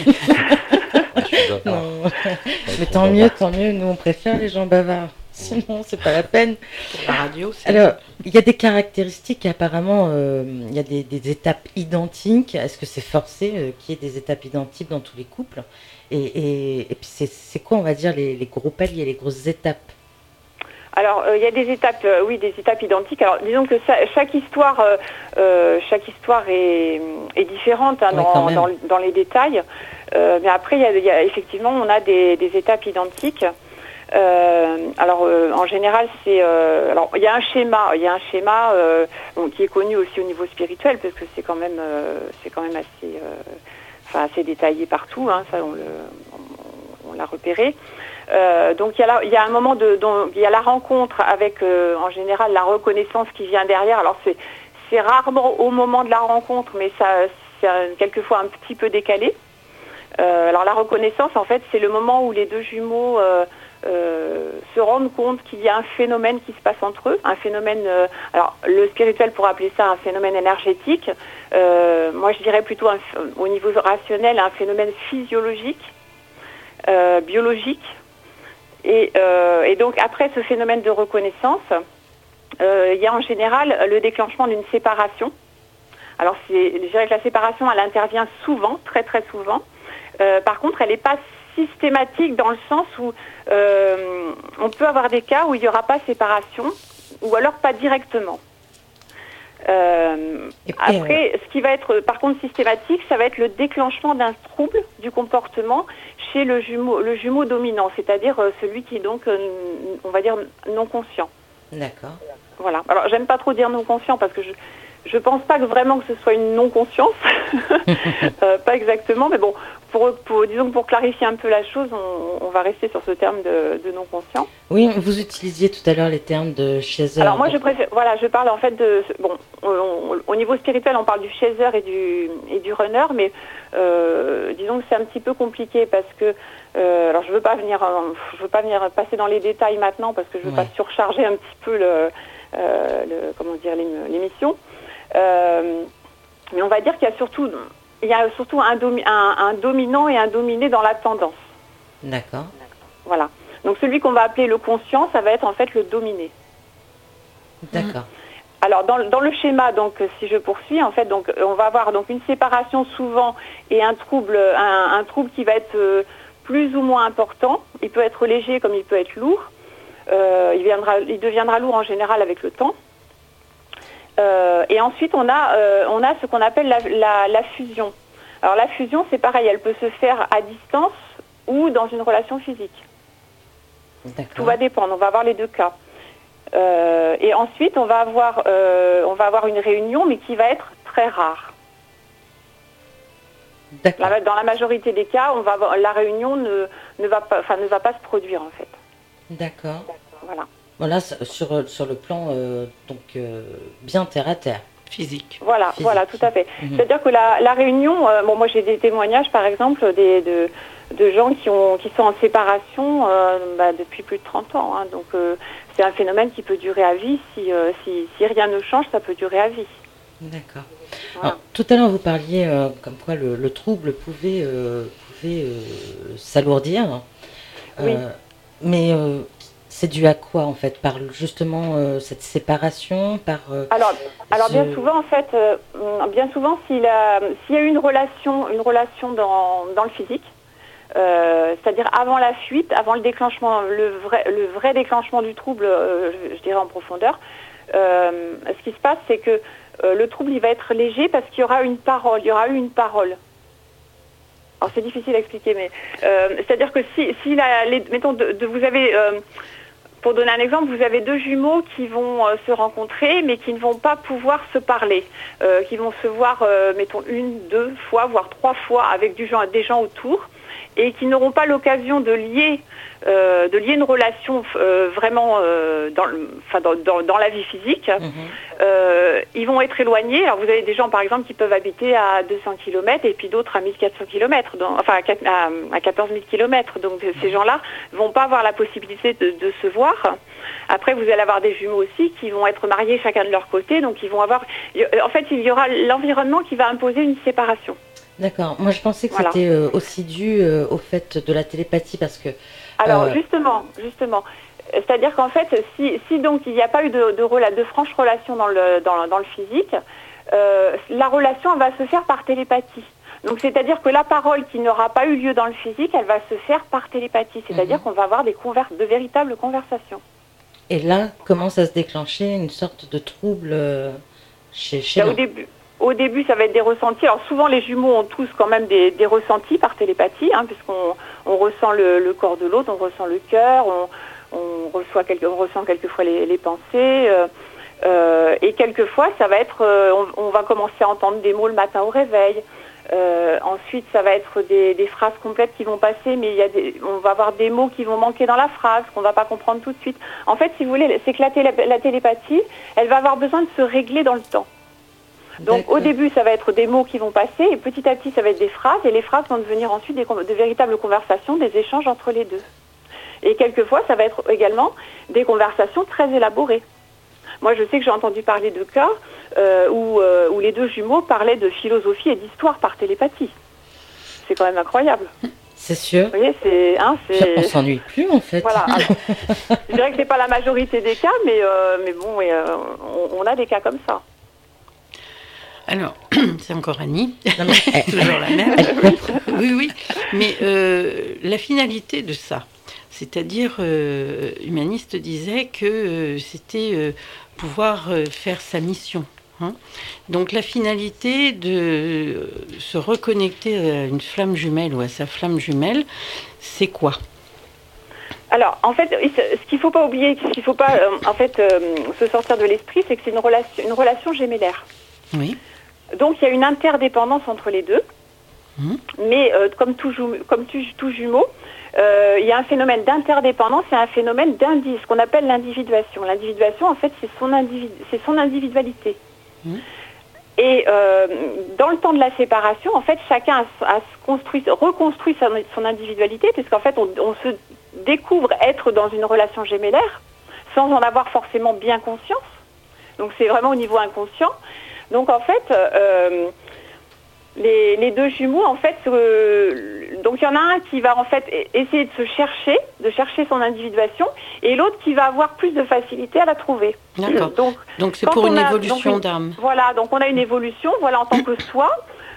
non. Mais tant mieux, tant mieux, nous on préfère les gens bavards. Sinon, c'est pas la peine. Pour la radio, c'est... Alors, il y a des caractéristiques, apparemment, euh, il y a des, des étapes identiques. Est-ce que c'est forcé euh, qu'il y ait des étapes identiques dans tous les couples? Et, et, et puis, c'est, c'est quoi, on va dire, les, les gros paliers, les grosses étapes? Alors, il euh, y a des étapes, euh, oui, des étapes identiques. Alors, disons que ça, chaque histoire, euh, euh, chaque histoire est, est différente hein, oui, dans, dans, dans les détails. Euh, mais après, il y a, y a, effectivement, on a des, des étapes identiques. Euh, alors, euh, en général, c'est, euh, alors, il y a un schéma, il y a un schéma euh, bon, qui est connu aussi au niveau spirituel, parce que c'est quand même, euh, c'est quand même assez, euh, enfin, assez détaillé partout. Hein, ça, on, le, on, on l'a repéré. Euh, donc il y a là, il y a un moment de, donc, il y a la rencontre avec, euh, en général, la reconnaissance qui vient derrière. Alors c'est, c'est rarement au moment de la rencontre, mais ça, c'est un, quelquefois un petit peu décalé. Euh, alors la reconnaissance, en fait, c'est le moment où les deux jumeaux euh, euh, se rendent compte qu'il y a un phénomène qui se passe entre eux, un phénomène. Euh, alors le spirituel pourrait appeler ça un phénomène énergétique. Euh, moi, je dirais plutôt un, au niveau rationnel un phénomène physiologique, euh, biologique. Et, euh, et donc après ce phénomène de reconnaissance, euh, il y a en général le déclenchement d'une séparation. Alors c'est, je dirais que la séparation, elle intervient souvent, très très souvent. Euh, par contre, elle n'est pas systématique dans le sens où euh, on peut avoir des cas où il n'y aura pas séparation, ou alors pas directement. Euh, après, ce qui va être par contre systématique, ça va être le déclenchement d'un trouble du comportement chez le jumeau, le jumeau dominant, c'est-à-dire euh, celui qui est donc, euh, on va dire, non conscient. D'accord. Voilà. Alors, j'aime pas trop dire non conscient parce que je je pense pas que vraiment que ce soit une non-conscience, euh, pas exactement, mais bon, pour, pour, disons pour clarifier un peu la chose, on, on va rester sur ce terme de, de non-conscient. Oui, vous utilisiez tout à l'heure les termes de chaser. Alors moi, je préfère, voilà, je parle en fait de, bon, on, on, au niveau spirituel, on parle du chaser et du et du runner, mais euh, disons que c'est un petit peu compliqué parce que, euh, alors je veux pas venir, je veux pas venir passer dans les détails maintenant parce que je veux ouais. pas surcharger un petit peu le, euh, le comment dire, l'émission. Euh, mais on va dire qu'il y a surtout, il y a surtout un, domi- un, un dominant et un dominé dans la tendance. D'accord. Voilà. Donc celui qu'on va appeler le conscient, ça va être en fait le dominé. D'accord. Alors dans, dans le schéma, donc si je poursuis, en fait, donc on va avoir donc une séparation souvent et un trouble, un, un trouble qui va être euh, plus ou moins important. Il peut être léger comme il peut être lourd. Euh, il, viendra, il deviendra lourd en général avec le temps. Euh, et ensuite, on a, euh, on a ce qu'on appelle la, la, la fusion. Alors la fusion, c'est pareil, elle peut se faire à distance ou dans une relation physique. D'accord. Tout va dépendre, on va avoir les deux cas. Euh, et ensuite, on va avoir, euh, on va avoir une réunion, mais qui va être très rare. La, dans la majorité des cas, on va avoir, la réunion ne, ne, va pas, enfin, ne va pas se produire en fait. D'accord. Voilà. Voilà, sur, sur le plan euh, donc euh, bien terre à terre. Physique. Voilà, Physique. voilà, tout à fait. Mmh. C'est-à-dire que la, la réunion, euh, bon, moi j'ai des témoignages par exemple des, de, de gens qui, ont, qui sont en séparation euh, bah, depuis plus de trente ans. Hein, donc euh, c'est un phénomène qui peut durer à vie. Si, euh, si, si rien ne change, ça peut durer à vie. D'accord. Voilà. Alors, tout à l'heure, vous parliez euh, comme quoi le, le trouble pouvait, euh, pouvait euh, s'alourdir. Euh, Oui. Mais euh, c'est dû à quoi en fait? Par justement euh, cette séparation, par. Euh, alors, alors ce... bien souvent en fait, euh, bien souvent s'il a, s'il y a eu une relation, une relation dans, dans le physique, euh, c'est-à-dire avant la fuite, avant le déclenchement, le vrai, le vrai déclenchement du trouble, euh, je, je dirais en profondeur. Euh, ce qui se passe, c'est que euh, le trouble il va être léger parce qu'il y aura une parole, il y aura eu une parole. Alors c'est difficile à expliquer, mais euh, c'est-à-dire que si, si la, les, mettons, de, de, vous avez, euh, pour donner un exemple, vous avez deux jumeaux qui vont euh, se rencontrer, mais qui ne vont pas pouvoir se parler, euh, qui vont se voir, euh, mettons, une, deux fois, voire trois fois avec du genre, des gens autour, et qui n'auront pas l'occasion de lier, euh, de lier une relation euh, vraiment euh, dans, le, enfin, dans, dans, dans la vie physique. Mmh. Euh, ils vont être éloignés. Alors vous avez des gens par exemple qui peuvent habiter à deux cents kilomètres et puis d'autres à mille quatre cents kilomètres, donc, enfin à, à quatorze mille kilomètres. Donc ces gens-là vont pas avoir la possibilité de, de se voir. Après vous allez avoir des jumeaux aussi qui vont être mariés chacun de leur côté, donc ils vont avoir. En fait il y aura l'environnement qui va imposer une séparation. D'accord. Moi, je pensais que voilà. c'était euh, aussi dû euh, au fait de la télépathie, parce que... Alors, euh... justement, justement. C'est-à-dire qu'en fait, si, si donc il n'y a pas eu de, de, de franche relation dans le, dans, dans le physique, euh, la relation elle va se faire par télépathie. Donc, c'est-à-dire que la parole qui n'aura pas eu lieu dans le physique, elle va se faire par télépathie. C'est-à-dire mm-hmm. qu'on va avoir des convers- de véritables conversations. Et là, commence à se déclencher une sorte de trouble euh, chez, chez là, au début. Au début, ça va être des ressentis. Alors souvent, les jumeaux ont tous quand même des, des ressentis par télépathie, hein, puisqu'on on ressent le, le corps de l'autre, on ressent le cœur, on, on, reçoit quelques, on ressent quelquefois les, les pensées. Euh, euh, et quelquefois, ça va être, euh, on, on va commencer à entendre des mots le matin au réveil. Euh, ensuite, ça va être des, des phrases complètes qui vont passer, mais il y a des, on va avoir des mots qui vont manquer dans la phrase, qu'on ne va pas comprendre tout de suite. En fait, si vous voulez, c'est que la, télé, la télépathie, elle va avoir besoin de se régler dans le temps. Donc D'accord. Au début, ça va être des mots qui vont passer, et petit à petit, ça va être des phrases, et les phrases vont devenir ensuite des, de véritables conversations, des échanges entre les deux. Et quelquefois, ça va être également des conversations très élaborées. Moi, je sais que j'ai entendu parler de cas euh, où, euh, où les deux jumeaux parlaient de philosophie et d'histoire par télépathie. C'est quand même incroyable. C'est sûr. Vous voyez, c'est, hein, c'est... On s'ennuie plus, en fait. Voilà. Alors, je dirais que c'est pas la majorité des cas, mais, euh, mais bon, oui, euh, on, on a des cas comme ça. Alors, c'est encore Annie, toujours la même. Oui, oui. Mais euh, la finalité de ça, c'est-à-dire, euh, Humaniste disait que euh, c'était euh, pouvoir euh, faire sa mission. Hein. Donc, la finalité de euh, se reconnecter à une flamme jumelle ou à sa flamme jumelle, c'est quoi ? Alors, en fait, ce qu'il ne faut pas oublier, ce qu'il ne faut pas euh, en fait, euh, se sortir de l'esprit, c'est que c'est une relation, une relation gémellaire. Oui. Donc, il y a une interdépendance entre les deux. Mmh. Mais euh, comme, tout, comme tout, tout jumeau, euh, il y a un phénomène d'interdépendance et un phénomène d'individu, ce qu'on appelle l'individuation. L'individuation, en fait, c'est son, individu, c'est son individualité. Mmh. Et euh, dans le temps de la séparation, en fait, chacun a, a construit, reconstruit son, son individualité, puisqu'en fait, on, on se découvre être dans une relation gémellaire sans en avoir forcément bien conscience. Donc, c'est vraiment au niveau inconscient. Donc en fait, euh, les, les deux jumeaux, en fait, euh, donc il y en a un qui va en fait essayer de se chercher, de chercher son individuation, et l'autre qui va avoir plus de facilité à la trouver. D'accord. Donc, donc c'est pour une a, évolution donc, d'âme. Voilà, donc on a une évolution, voilà, en tant que soi,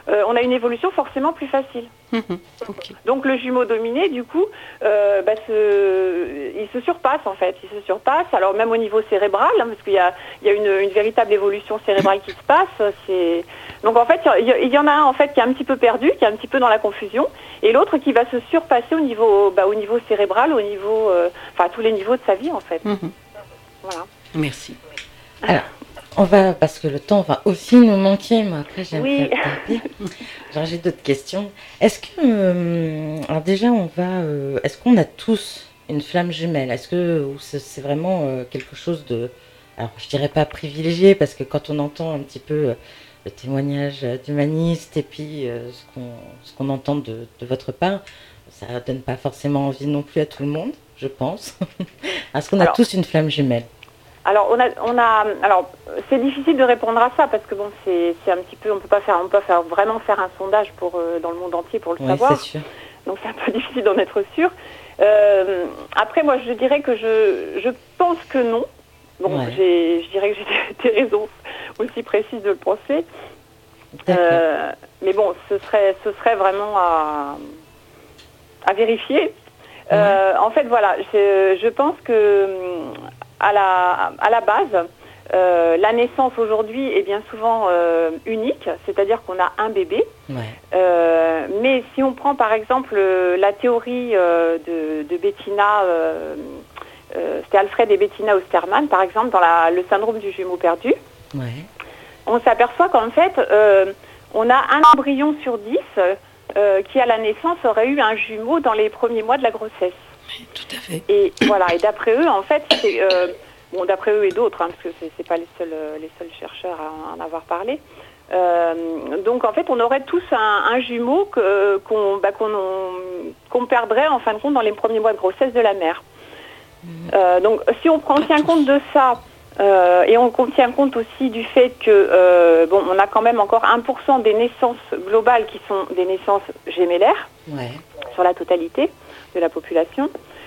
euh, on a une évolution forcément plus facile. Mmh, okay. Donc le jumeau dominé, du coup, euh, bah, se, il se surpasse en fait, il se surpasse. Alors même au niveau cérébral, hein, parce qu'il y a, il y a une, une véritable évolution cérébrale qui se passe. C'est... Donc en fait, il y, il y en a un en fait qui est un petit peu perdu, qui est un petit peu dans la confusion, et l'autre qui va se surpasser au niveau, bah, au niveau cérébral, au niveau, euh, enfin à tous les niveaux de sa vie en fait. Mmh. Voilà. Merci. Alors, on va, parce que le temps va aussi nous manquer, moi après j'aimerais Oui. taper. Genre j'ai d'autres questions. Est-ce que, euh, alors déjà on va, euh, est-ce qu'on a tous une flamme jumelle? Est-ce que ou c'est, c'est vraiment euh, quelque chose de, alors je dirais pas privilégié, parce que quand on entend un petit peu euh, le témoignage euh, d'humaniste et puis euh, ce qu'on, ce qu'on entend de, de votre part, ça donne pas forcément envie non plus à tout le monde, je pense. Est-ce qu'on a Alors, tous une flamme jumelle? Alors on a, on a, alors c'est difficile de répondre à ça parce que bon, c'est, c'est un petit peu, on peut pas faire, on peut pas faire vraiment faire un sondage pour euh, dans le monde entier pour le Oui, savoir. c'est sûr. Donc c'est un peu difficile d'en être sûr. Euh, après moi je dirais que je, je pense que non. Bon, Ouais. j'ai, je dirais que j'ai des, des raisons aussi précises de le penser. Euh, mais bon, ce serait, ce serait vraiment à, à vérifier. Euh, en fait, voilà, je, je pense que à la, à la base, euh, la naissance aujourd'hui est bien souvent euh, unique, c'est-à-dire qu'on a un bébé. Ouais. Euh, mais si on prend par exemple euh, la théorie euh, de, de Bettina, euh, euh, c'était Alfred et Bettina Osterman, par exemple, dans la, le syndrome du jumeau perdu, Ouais. on s'aperçoit qu'en fait, euh, on a un embryon sur dix euh, qui, à la naissance, aurait eu un jumeau dans les premiers mois de la grossesse. Tout à fait. Et voilà, et d'après eux, en fait, c'est, euh, bon, d'après eux et d'autres, hein, parce que c'est, c'est pas les seuls, euh, les seuls chercheurs à en avoir parlé. Euh, donc en fait, on aurait tous un, un jumeau que, qu'on, bah, qu'on, qu'on perdrait en fin de compte dans les premiers mois de grossesse de la mère. Euh, donc si on prend tient compte de ça, euh, et on tient compte aussi du fait que euh, bon, on a quand même encore un pour cent des naissances globales qui sont des naissances gémellaires, Ouais. sur la totalité de la population.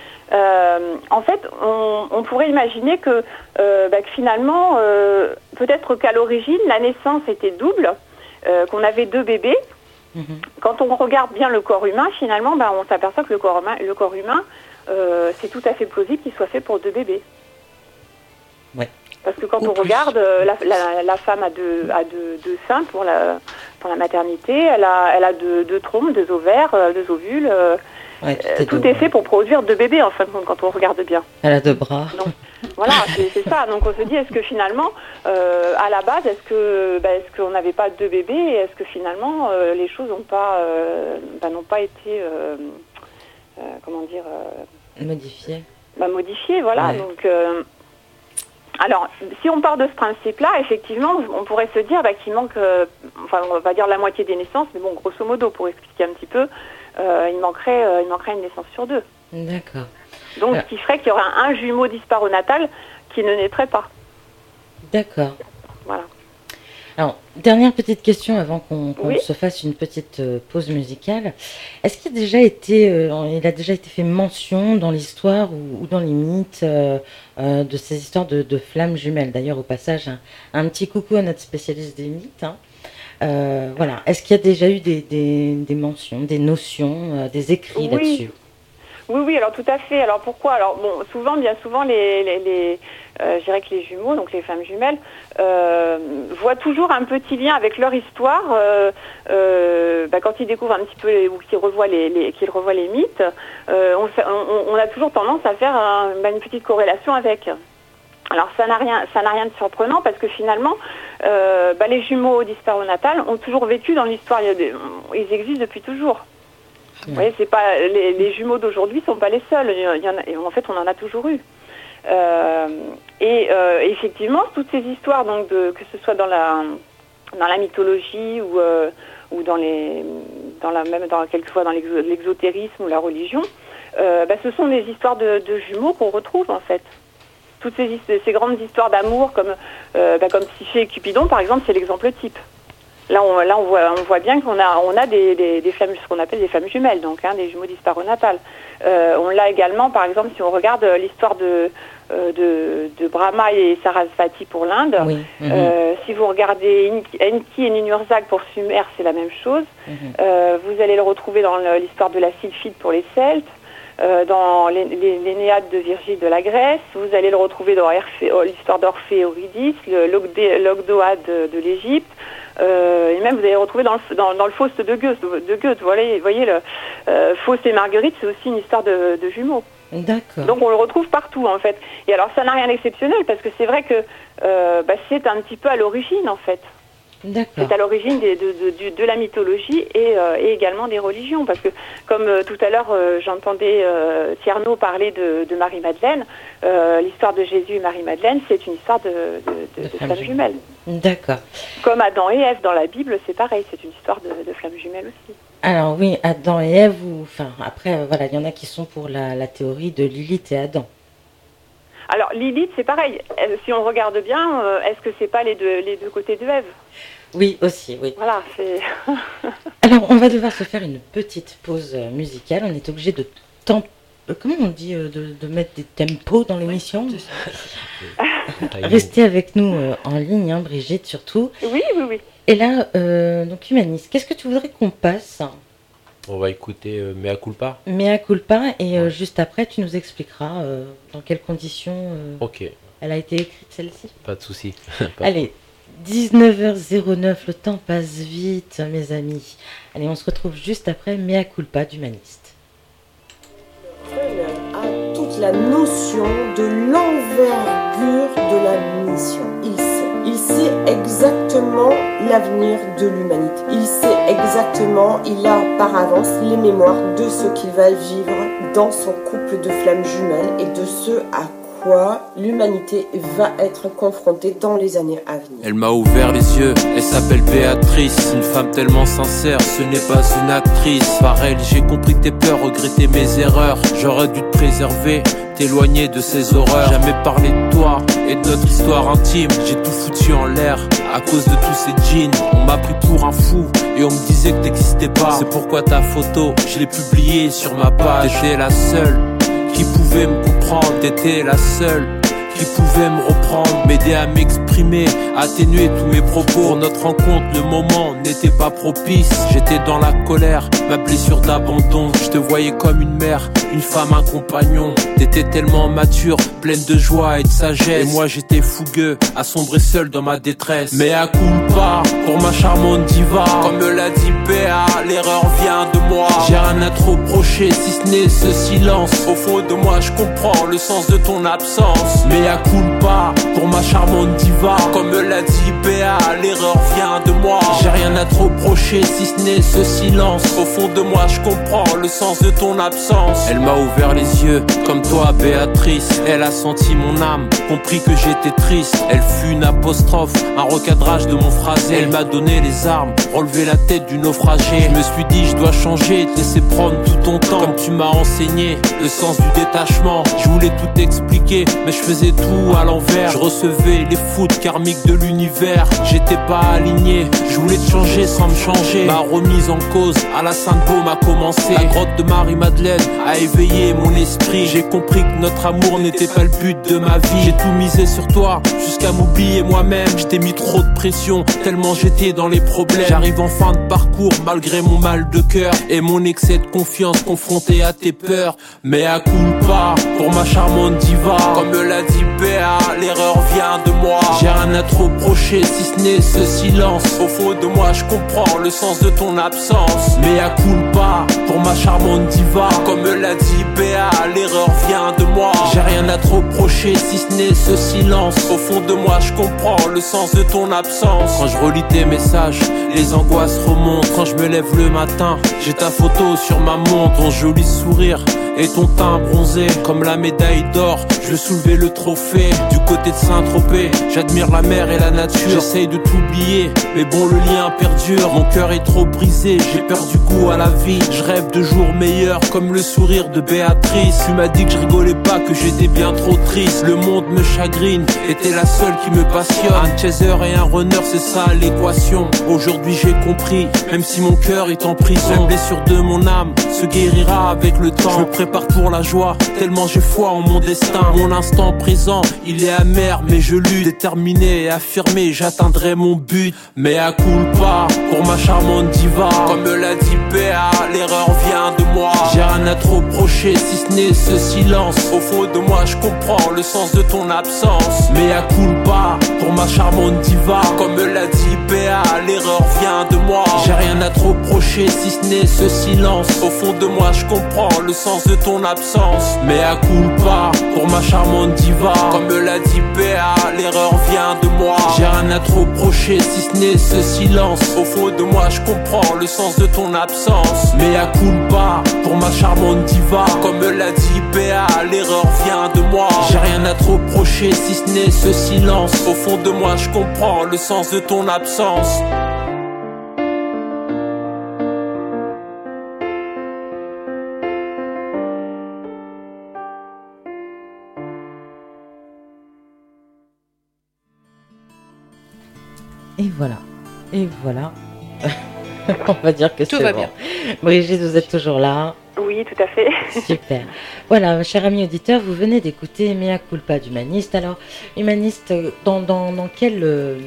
Euh, en fait, on, on pourrait imaginer que, euh, bah, que finalement, euh, peut-être qu'à l'origine, la naissance était double, euh, qu'on avait deux bébés. Mhm. Quand on regarde bien le corps humain, finalement, bah, on s'aperçoit que le corps humain, le corps humain euh, c'est tout à fait plausible qu'il soit fait pour deux bébés. Ouais. Parce que quand Ou on plus. regarde, euh, la, la, la femme a deux, a deux, deux seins pour la, pour la maternité, elle a, elle a deux, deux trompes, deux ovaires, euh, deux ovules. Euh, Ouais, tout euh, est tout deux, est ouais. fait pour produire deux bébés, en fin de compte, quand on regarde bien. Elle a deux bras. Donc, voilà, c'est, c'est ça. Donc on se dit, est-ce que finalement, euh, à la base, est-ce que, bah, est-ce qu'on n'avait pas deux bébés et est-ce que finalement euh, les choses n'ont pas, euh, bah, n'ont pas été, euh, euh, comment dire, euh, Modifiée. bah, modifiées, voilà. Ouais. Donc, euh, alors, si on part de ce principe-là, effectivement, on pourrait se dire bah, qu'il manque, euh, enfin, on va dire la moitié des naissances, mais bon, grosso modo, pour expliquer un petit peu, euh, il manquerait, euh, il manquerait une naissance sur deux. D'accord. Donc, Alors- ce qui ferait qu'il y aurait un, un jumeau disparonatal qui ne naîtrait pas. D'accord. Voilà. Alors, dernière petite question avant qu'on, qu'on Oui. se fasse une petite euh, pause musicale. Est-ce qu'il a déjà été, euh, il a déjà été fait mention dans l'histoire ou, ou dans les mythes euh, euh, de ces histoires de, de flammes jumelles? D'ailleurs, au passage, un, un petit coucou à notre spécialiste des mythes. Hein. Euh, voilà. Est-ce qu'il y a déjà eu des, des, des mentions, des notions, euh, des écrits Oui. là-dessus? Oui, oui, alors tout à fait. Alors pourquoi? Alors bon, souvent, bien souvent, les, les, les euh, je dirais que les jumeaux, donc les femmes jumelles, euh, voient toujours un petit lien avec leur histoire. Euh, euh, bah, quand ils découvrent un petit peu les, ou qu'ils revoient les, les, qu'ils revoient les mythes, euh, on, fait, on, on a toujours tendance à faire un, bah, une petite corrélation avec. Alors ça n'a rien, ça n'a rien de surprenant parce que finalement, euh, bah, les jumeaux disparonatales ont toujours vécu dans l'histoire. Il y a des, ils existent depuis toujours. Vous voyez, c'est pas les, les jumeaux d'aujourd'hui sont pas les seuls. Il y en a, en fait, on en a toujours eu. Euh, et euh, effectivement, toutes ces histoires, donc de, que ce soit dans la dans la mythologie ou euh, ou dans les dans la même dans quelquefois dans l'exo, l'exotérisme ou la religion, euh, bah, ce sont des histoires de, de jumeaux qu'on retrouve en fait. Toutes ces, ces grandes histoires d'amour comme euh, bah, comme Psyché et Cupidon, par exemple, c'est l'exemple type. Là, on, là, on voit, on voit bien qu'on a, on a des, des, des flammes, ce qu'on appelle des flammes jumelles, donc hein, des jumeaux disparus natales. Euh, on l'a également, par exemple, si on regarde l'histoire de, euh, de, de Brahma et Sarasvati pour l'Inde. Oui. Mm-hmm. euh, si vous regardez Enki et Ninhursag pour Sumer, c'est la même chose. Mm-hmm. Euh, vous allez le retrouver dans l'histoire de la sylphide pour les Celtes. Euh, dans les, les, les Néades de Virgile de la Grèce, vous allez le retrouver dans Herphé, oh, l'histoire d'Orphée et Eurydice, le l'Ogdoade de, de l'Égypte, euh, et même vous allez le retrouver dans le, dans, dans le Faust de Goethe. De Goethe, vous voyez, vous voyez le euh, Faust et Marguerite, c'est aussi une histoire de, de jumeaux. D'accord. Donc on le retrouve partout en fait. Et alors ça n'a rien d'exceptionnel parce que c'est vrai que euh, bah, c'est un petit peu à l'origine en fait. D'accord. C'est à l'origine de, de, de, de la mythologie et, euh, et également des religions. Parce que, comme euh, tout à l'heure, euh, j'entendais euh, Tierno parler de, de Marie-Madeleine, euh, l'histoire de Jésus et Marie-Madeleine, c'est une histoire de, de, de, de flammes jumelles. D'accord. Comme Adam et Ève dans la Bible, c'est pareil, c'est une histoire de, de flammes jumelles aussi. Alors oui, Adam et Ève, ou, enfin, après, euh, voilà, il y en a qui sont pour la, la théorie de Lilith et Adam. Alors Lilith, c'est pareil. Si on regarde bien, euh, est-ce que c'est pas les deux, les deux côtés de Ève ? Oui, aussi, oui. Voilà, c'est... Alors, on va devoir se faire une petite pause musicale. On est obligé de... Temp... Comment on dit de, de mettre des tempos dans l'émission. Restez avec nous euh, en ligne, hein, Brigitte, surtout. Oui, oui, oui. Et là, euh, donc, Humaniste, qu'est-ce que tu voudrais qu'on passe ? On va écouter euh, Mea Culpa. Mea Culpa, et euh, juste après, tu nous expliqueras euh, dans quelles conditions euh, Ok. elle a été écrite, celle-ci. Pas de souci. Allez. dix-neuf heures zéro neuf, le temps passe vite, mes amis. Allez, on se retrouve juste après Mea Culpa d'Humaniste. A toute la notion de l'envergure de la mission. Il sait, il sait exactement l'avenir de l'humanité. Il sait exactement, il a par avance les mémoires de ce qu'il va vivre dans son couple de flammes jumelles et de ce à quoi l'humanité va être confrontée dans les années à venir. Elle m'a ouvert les yeux, elle s'appelle Béatrice, une femme tellement sincère, ce n'est pas une actrice. Par elle, j'ai compris tes peurs, regretté mes erreurs. J'aurais dû te préserver, t'éloigner de ces horreurs. Jamais parlé de toi et de notre histoire intime. J'ai tout foutu en l'air à cause de tous ces jeans. On m'a pris pour un fou et on me disait que t'existais pas. C'est pourquoi ta photo, je l'ai publiée sur ma page. T'étais la seule qui pouvait me comprendre, t'étais la seule qui pouvait me reprendre, m'aider à m'exprimer, atténuer tous mes propos. Pour notre rencontre, le moment n'était pas propice. J'étais dans la colère, ma blessure d'abandon. Je te voyais comme une mère, une femme, un compagnon. T'étais tellement mature, pleine de joie et de sagesse. Et moi j'étais fougueux, assombrer seul dans ma détresse. Mais à culpa, pour ma charmante diva, comme me l'a dit Béa, l'erreur vient de moi. J'ai rien à te reprocher, si ce n'est ce silence. Au fond de moi je comprends le sens de ton absence. Mais à culpa, pour ma charmante diva, comme me l'a dit Béa, l'erreur vient de moi. J'ai rien à te reprocher, si ce n'est ce silence. Au fond de moi je comprends le sens de ton absence. Elle m'a ouvert les yeux, comme toi Béatrice. Elle a senti mon âme, compris que j'étais triste. Elle fut une apostrophe, un recadrage de mon phrasé. Elle m'a donné les armes, relevé la tête du naufragé. Je me suis dit je dois changer, te laisser prendre tout ton temps. Comme tu m'as enseigné, le sens du détachement. Je voulais tout expliquer, mais je faisais tout à l'envers. Je recevais les foudres karmiques de l'univers. J'étais pas aligné, je voulais te changer sans me changer. Ma remise en cause à la Sainte-Baume a commencé. La grotte de Marie-Madeleine a éveillé mon esprit. J'ai compris que notre amour n'était pas le but de ma vie. J'ai tout misé sur toi, jusqu'à m'oublier moi-même. Je t'ai mis trop de pression, tellement j'étais dans les problèmes. J'arrive en fin de parcours, malgré mon mal de cœur et mon excès de confiance, confronté à tes peurs. Mais à culpa, pour ma charmante diva, comme me l'a dit Béa, l'erreur vient de moi. J'ai rien à te reprocher, si ce n'est ce silence. Au fond de moi je comprends le sens de ton absence. Mais à culpa, pour ma charmante diva, comme me l'a dit Béa, l'erreur vient de moi. J'ai rien à te reprocher, si ce n'est ce silence. Au fond de moi je comprends le sens de ton absence. Quand je relis tes messages, les angoisses remontent. Quand je me lève le matin, j'ai ta photo sur ma montre. Ton joli sourire et ton teint bronzé comme la médaille d'or. Je veux soulever le trophée du côté de Saint-Tropez. J'admire la mer et la nature, j'essaye de t'oublier, mais bon le lien perdure. Mon cœur est trop brisé, j'ai perdu goût à la vie. Je rêve de jours meilleurs comme le sourire de Béatrice. Tu m'as dit que je rigolais pas, que j'étais bien trop triste. Le monde me chagrine, et t'es la seule qui me passionne. Un chaser et un runner, c'est ça l'équation. Aujourd'hui j'ai compris, même si mon cœur est en prison, la blessure de mon âme se guérira avec le temps. Je me prépare pour la joie, tellement j'ai foi en mon destin. Mon instant présent, il est amer, mais je lutte. Déterminé et affirmé, j'atteindrai mon but. Mais à culpa, pour ma charmante diva, comme me l'a dit P A, l'erreur vient de moi. J'ai rien à te reprocher, si ce n'est ce silence. Au fond de moi, je comprends le sens de ton absence. Mais à culpa, pour ma charmante diva, comme me l'a dit P A, l'erreur vient de moi. J'ai rien à te reprocher, si ce n'est ce silence. Au fond de moi, je comprends le sens de ton absence. Mais à culpa, pour ma charmante diva, comme me l'a dit P A, l'erreur vient de moi. J'ai rien à te reprocher, si ce n'est ce silence. Au fond de moi, je comprends le sens de ton absence. Mais à culpa, pour ma charmante diva, comme me l'a dit P A, l'erreur vient de moi. J'ai rien à te reprocher, si ce n'est ce silence. Au fond de moi, je comprends le sens de ton absence. Et voilà. Et voilà. On va dire que Tout c'est va bon. bien. Brigitte, vous êtes toujours là. Oui, tout à fait. Super. Voilà, chers amis auditeurs, vous venez d'écouter Mea Culpa d'Humaniste. Alors, Humaniste, dans, dans, dans quel, euh,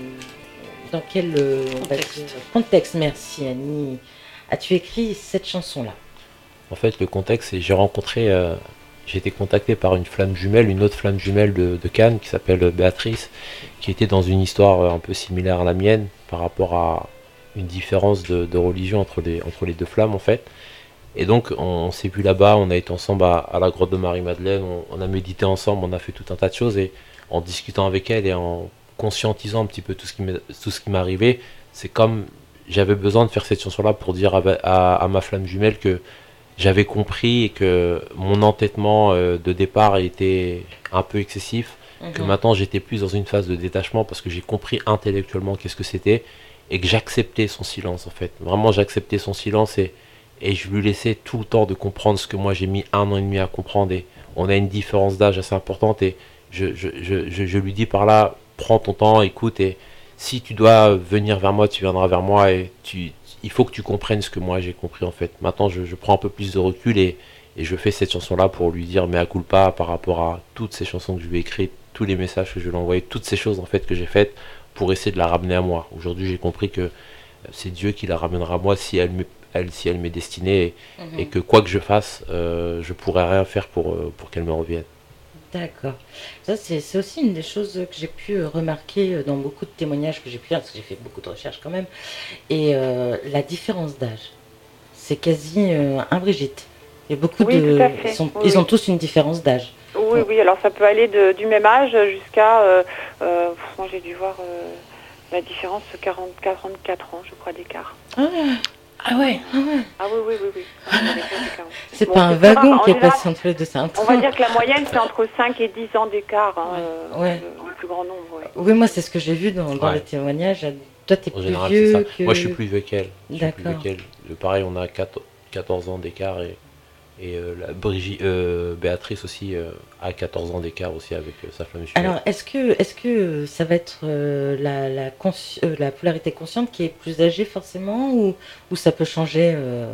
dans quel euh, on va dire, contexte, merci Annie, as-tu écrit cette chanson-là? En fait, le contexte, c'est j'ai rencontré, euh, j'ai été contacté par une flamme jumelle, une autre flamme jumelle de, de Cannes qui s'appelle Béatrice, qui était dans une histoire un peu similaire à la mienne par rapport à une différence de, de religion entre les, entre les deux flammes en fait. Et donc on, on s'est vu là-bas, on a été ensemble à, à la grotte de Marie-Madeleine, on, on a médité ensemble, on a fait tout un tas de choses et en discutant avec elle et en conscientisant un petit peu tout ce qui m'est- tout ce qui m'arrivait, c'est comme j'avais besoin de faire cette chanson-là pour dire à, à, à ma flamme jumelle que j'avais compris et que mon entêtement euh, de départ était un peu excessif, Mhm. que maintenant j'étais plus dans une phase de détachement parce que j'ai compris intellectuellement qu'est-ce que c'était et que j'acceptais son silence en fait. Vraiment j'acceptais son silence et, et je lui laissais tout le temps de comprendre ce que moi j'ai mis un an et demi à comprendre et on a une différence d'âge assez importante et je, je, je, je, je lui dis par là, prends ton temps, écoute et si tu dois venir vers moi, tu viendras vers moi et tu, il faut que tu comprennes ce que moi j'ai compris en fait. Maintenant je, je prends un peu plus de recul et, et je fais cette chanson là pour lui dire mea culpa par rapport à toutes ces chansons que je lui ai écrites, tous les messages que je lui ai envoyés, toutes ces choses en fait que j'ai faites pour essayer de la ramener à moi. Aujourd'hui j'ai compris que c'est Dieu qui la ramènera à moi si elle m'est, elle, si elle m'est destinée et, Mhm. et que quoi que je fasse, euh, je pourrais rien faire pour, euh, pour qu'elle me revienne. D'accord. Ça, c'est c'est aussi une des choses que j'ai pu euh, remarquer euh, dans beaucoup de témoignages que j'ai pu faire, parce que j'ai fait beaucoup de recherches quand même. Et euh, la différence d'âge, c'est quasi euh, un Brigitte. Il y a beaucoup Oui, de. tout à fait. Ils, sont- Oui, ils ont oui. tous une différence d'âge. Oui, oui, alors ça peut aller de- du même âge jusqu'à, euh, euh, pff, moi j'ai dû voir euh, la différence de quarante, quarante-quatre ans, je crois, d'écart. Ah, Ah ouais. ah ouais. Ah oui, oui, oui, oui. Ah, on est bien d'écart. C'est Bon, pas un c'est très wagon rare. En qui est général, passé entre les deux, c'est un On va train. dire que la moyenne, c'est entre cinq et dix ans d'écart, hein, euh, Ouais. le, le plus grand nombre. Ouais. Oui, moi, c'est ce que j'ai vu dans, dans Ouais. les témoignages. Toi, t'es En plus général, vieux c'est ça. que. Moi, je suis plus vieux qu'elle. Je suis plus vieux D'accord. qu'elle. Le- Pareil, on a quatorze ans d'écart et, et euh, la Brigitte, euh, Béatrice aussi euh, a quatorze ans d'écart aussi avec euh, sa flamme jumelle. Alors, est-ce que, est-ce que ça va être euh, la, la, consci- euh, la polarité consciente qui est plus âgée forcément ou, ou ça peut changer euh,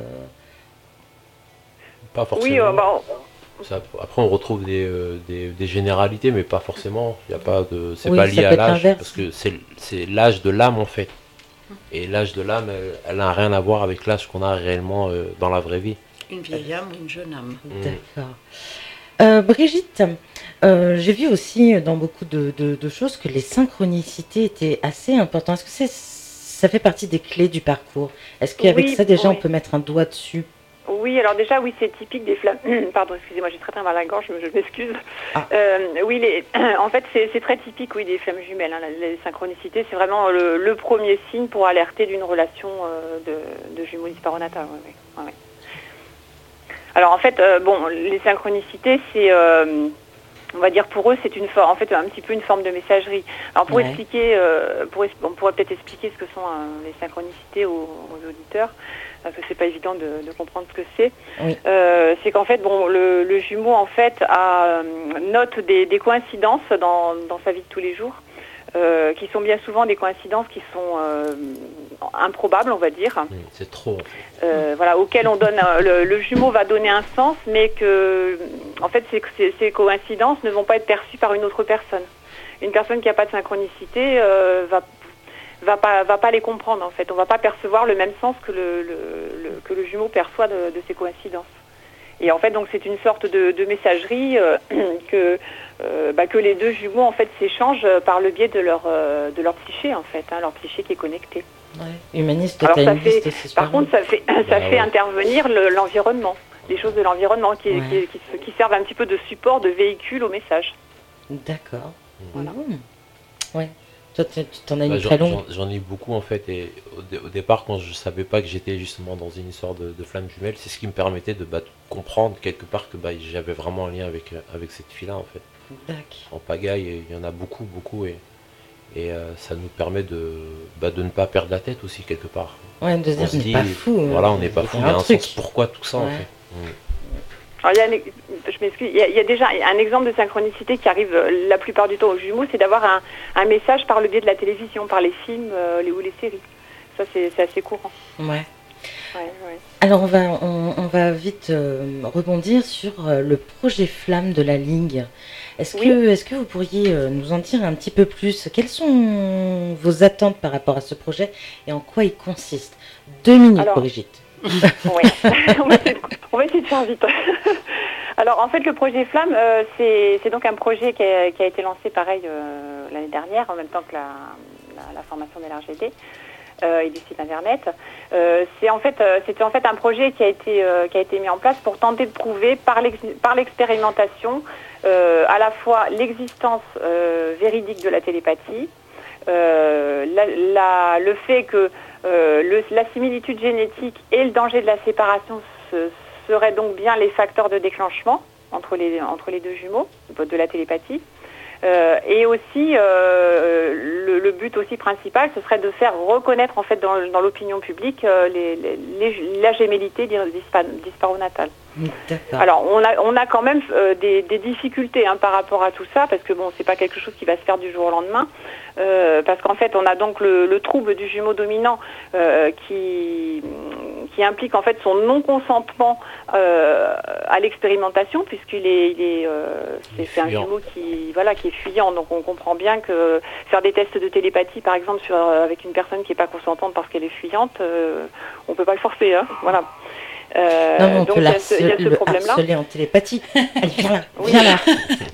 Pas forcément. Oui, euh, bah, Ça- après, on retrouve des, euh, des, des généralités, mais pas forcément. Il y a pas de, c'est Oui, pas ça lié peut à être l'âge, l'inverse. parce que c'est, c'est l'âge de l'âme en fait. Et l'âge de l'âme, elle, elle n'a rien à voir avec l'âge qu'on a réellement euh, dans la vraie vie. Une vieille âme ou une jeune âme. D'accord. Euh, Brigitte, euh, j'ai vu aussi dans beaucoup de, de- de choses que les synchronicités étaient assez importantes. Est-ce que c'est, ça fait partie des clés du parcours? Est-ce qu'avec Oui, ça, déjà, oui. on peut mettre un doigt dessus? Oui, alors déjà, oui, c'est typique des flammes. Pardon, excusez-moi, j'ai très très mal à la gorge, je je m'excuse. Ah. Euh, oui, les... en fait, c'est c'est très typique, oui, des flammes jumelles. hein. Les synchronicités, c'est vraiment le, le premier signe pour alerter d'une relation euh, de, de jumeaux disparonata. Ouais, ouais, ouais, ouais. Alors en fait, euh, bon, les synchronicités, c'est, euh, on va dire pour eux, c'est une forme, en fait, un petit peu une forme de messagerie. Alors pour Ouais. expliquer, euh, pour, es- on pourrait peut-être expliquer ce que sont euh, les synchronicités aux, aux auditeurs, parce que c'est pas évident de, de comprendre ce que c'est. Oui. Euh, c'est qu'en fait, bon, le, le jumeau en fait a, euh, note des, des coïncidences dans, dans sa vie de tous les jours. Euh, qui sont bien souvent des coïncidences qui sont euh, improbables, on va dire. Mm, C'est trop. En fait. Euh, voilà, auquel on donne euh, le, le jumeau va donner un sens, mais que en fait ces, ces, ces coïncidences ne vont pas être perçues par une autre personne. Une personne qui n'a pas de synchronicité euh, va va pas va pas les comprendre en fait. On va pas percevoir le même sens que le, le, le que le jumeau perçoit de, de ces coïncidences. Et en fait donc c'est une sorte de, de messagerie euh, que euh, bah, que les deux jumeaux en fait s'échangent par le biais de leur euh, de leur psyché en fait, hein, leur psyché qui est connectée. Ouais. Humaniste, Alors, t'as ça une fait, liste aussi. par contre, ça fait, ça Ah fait ouais. intervenir le- l'environnement, les choses de l'environnement qui, Ouais. qui, qui, se- qui servent un petit peu de support, de véhicule au message. D'accord. Voilà. Mmh. Ouais. Toi, tu tu t'en as une Bah, très j'en, longue. j'en- j'en ai beaucoup en fait, et au, dé- au départ, quand je savais pas que j'étais justement dans une histoire de, de flamme jumelle, c'est ce qui me permettait de bah, de comprendre quelque part que bah, j'avais vraiment un lien avec, euh, avec cette fille-là en fait. D'accord. En pagaille, il y en a beaucoup, beaucoup, et, et euh, ça nous permet de, bah, de ne pas perdre la tête aussi quelque part. Ouais, de se On dire, se on n'est dit, pas fou. hein. voilà, on n'est pas Il fou, y il a y a un un truc. sens pourquoi tout ça en Ouais. fait. Mm. Alors, il y a un- je m'excuse, il y, a, il y a déjà un exemple de synchronicité qui arrive euh, la plupart du temps aux jumeaux, c'est d'avoir un, un message par le biais de la télévision, par les films euh, les, ou les séries. Ça, c'est c'est assez courant. Ouais. Ouais, ouais. Alors on va, on, on va vite euh, rebondir sur euh, le projet Flamme de la Ligue. Est-ce Oui. que, est-ce que vous pourriez euh, nous en dire un petit peu plus? Quelles sont vos attentes par rapport à ce projet et en quoi il consiste? Deux minutes, Alors, Brigitte. Ouais. on, va essayer de, on va essayer de faire vite. Alors en fait le projet Flamme, euh, c'est c'est donc un projet qui a, qui a été lancé pareil euh, l'année dernière, en même temps que la, la, la formation des L R G D euh, et du site internet. Euh, c'est en fait, euh, c'était en fait un projet qui a été euh, qui a été mis en place pour tenter de prouver par l'ex- par l'expérimentation euh, à la fois l'existence euh, véridique de la télépathie, euh, la, la, le fait que euh, le, la similitude génétique et le danger de la séparation se, seraient donc bien les facteurs de déclenchement entre les, entre les deux jumeaux de la télépathie. Euh, et aussi, euh, le, le but aussi principal, ce serait de faire reconnaître en fait dans, dans l'opinion publique euh, les, les, les, la gémellité disparonatale. D'accord. Alors, on a, on a quand même euh, des, des difficultés hein, par rapport à tout ça, parce que bon, c'est pas quelque chose qui va se faire du jour au lendemain, euh, parce qu'en fait, on a donc le, le trouble du jumeau dominant euh, qui, qui implique en fait son non-consentement euh, à l'expérimentation, puisqu'il est, il est, euh, c'est, c'est un jumeau qui, voilà, qui est fuyant. Donc, on comprend bien que faire des tests de télépathie, par exemple, sur, avec une personne qui n'est pas consentante parce qu'elle est fuyante, euh, on peut pas le forcer, hein, voilà. Euh, non, mais on donc peut il y a ce, il y a ce le problème-là. harceler en télépathie. Allez, viens là, Oui. viens là.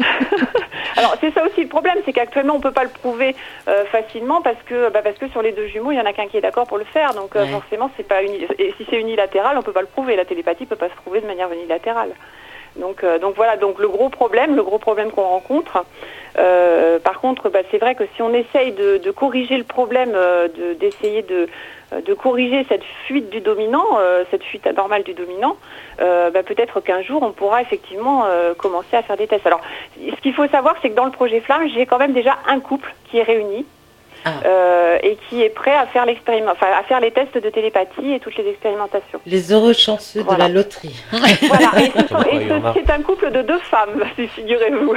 Alors c'est ça aussi le problème, c'est qu'actuellement on peut pas le prouver euh, facilement parce que bah, parce que sur les deux jumeaux il y en a qu'un qui est d'accord pour le faire, donc euh, Ouais. forcément c'est pas uni... et si c'est unilatéral on peut pas le prouver, la télépathie peut pas se prouver de manière unilatérale. Donc euh, donc voilà, donc le gros problème, le gros problème qu'on rencontre. Euh, par contre, bah, c'est vrai que si on essaye de, de corriger le problème, euh, de, d'essayer de de corriger cette fuite du dominant, euh, cette fuite anormale du dominant, euh, bah, peut-être qu'un jour on pourra effectivement euh, commencer à faire des tests. Alors, ce qu'il faut savoir, c'est que dans le projet Flamme, j'ai quand même déjà un couple qui est réuni Ah. euh, et qui est prêt à faire l'expériment, enfin à faire les tests de télépathie et toutes les expérimentations. Les heureux chanceux Voilà. de la loterie. Voilà, et, ce, sont- et Il y en a. ce- c'est un couple de deux femmes, si figurez-vous.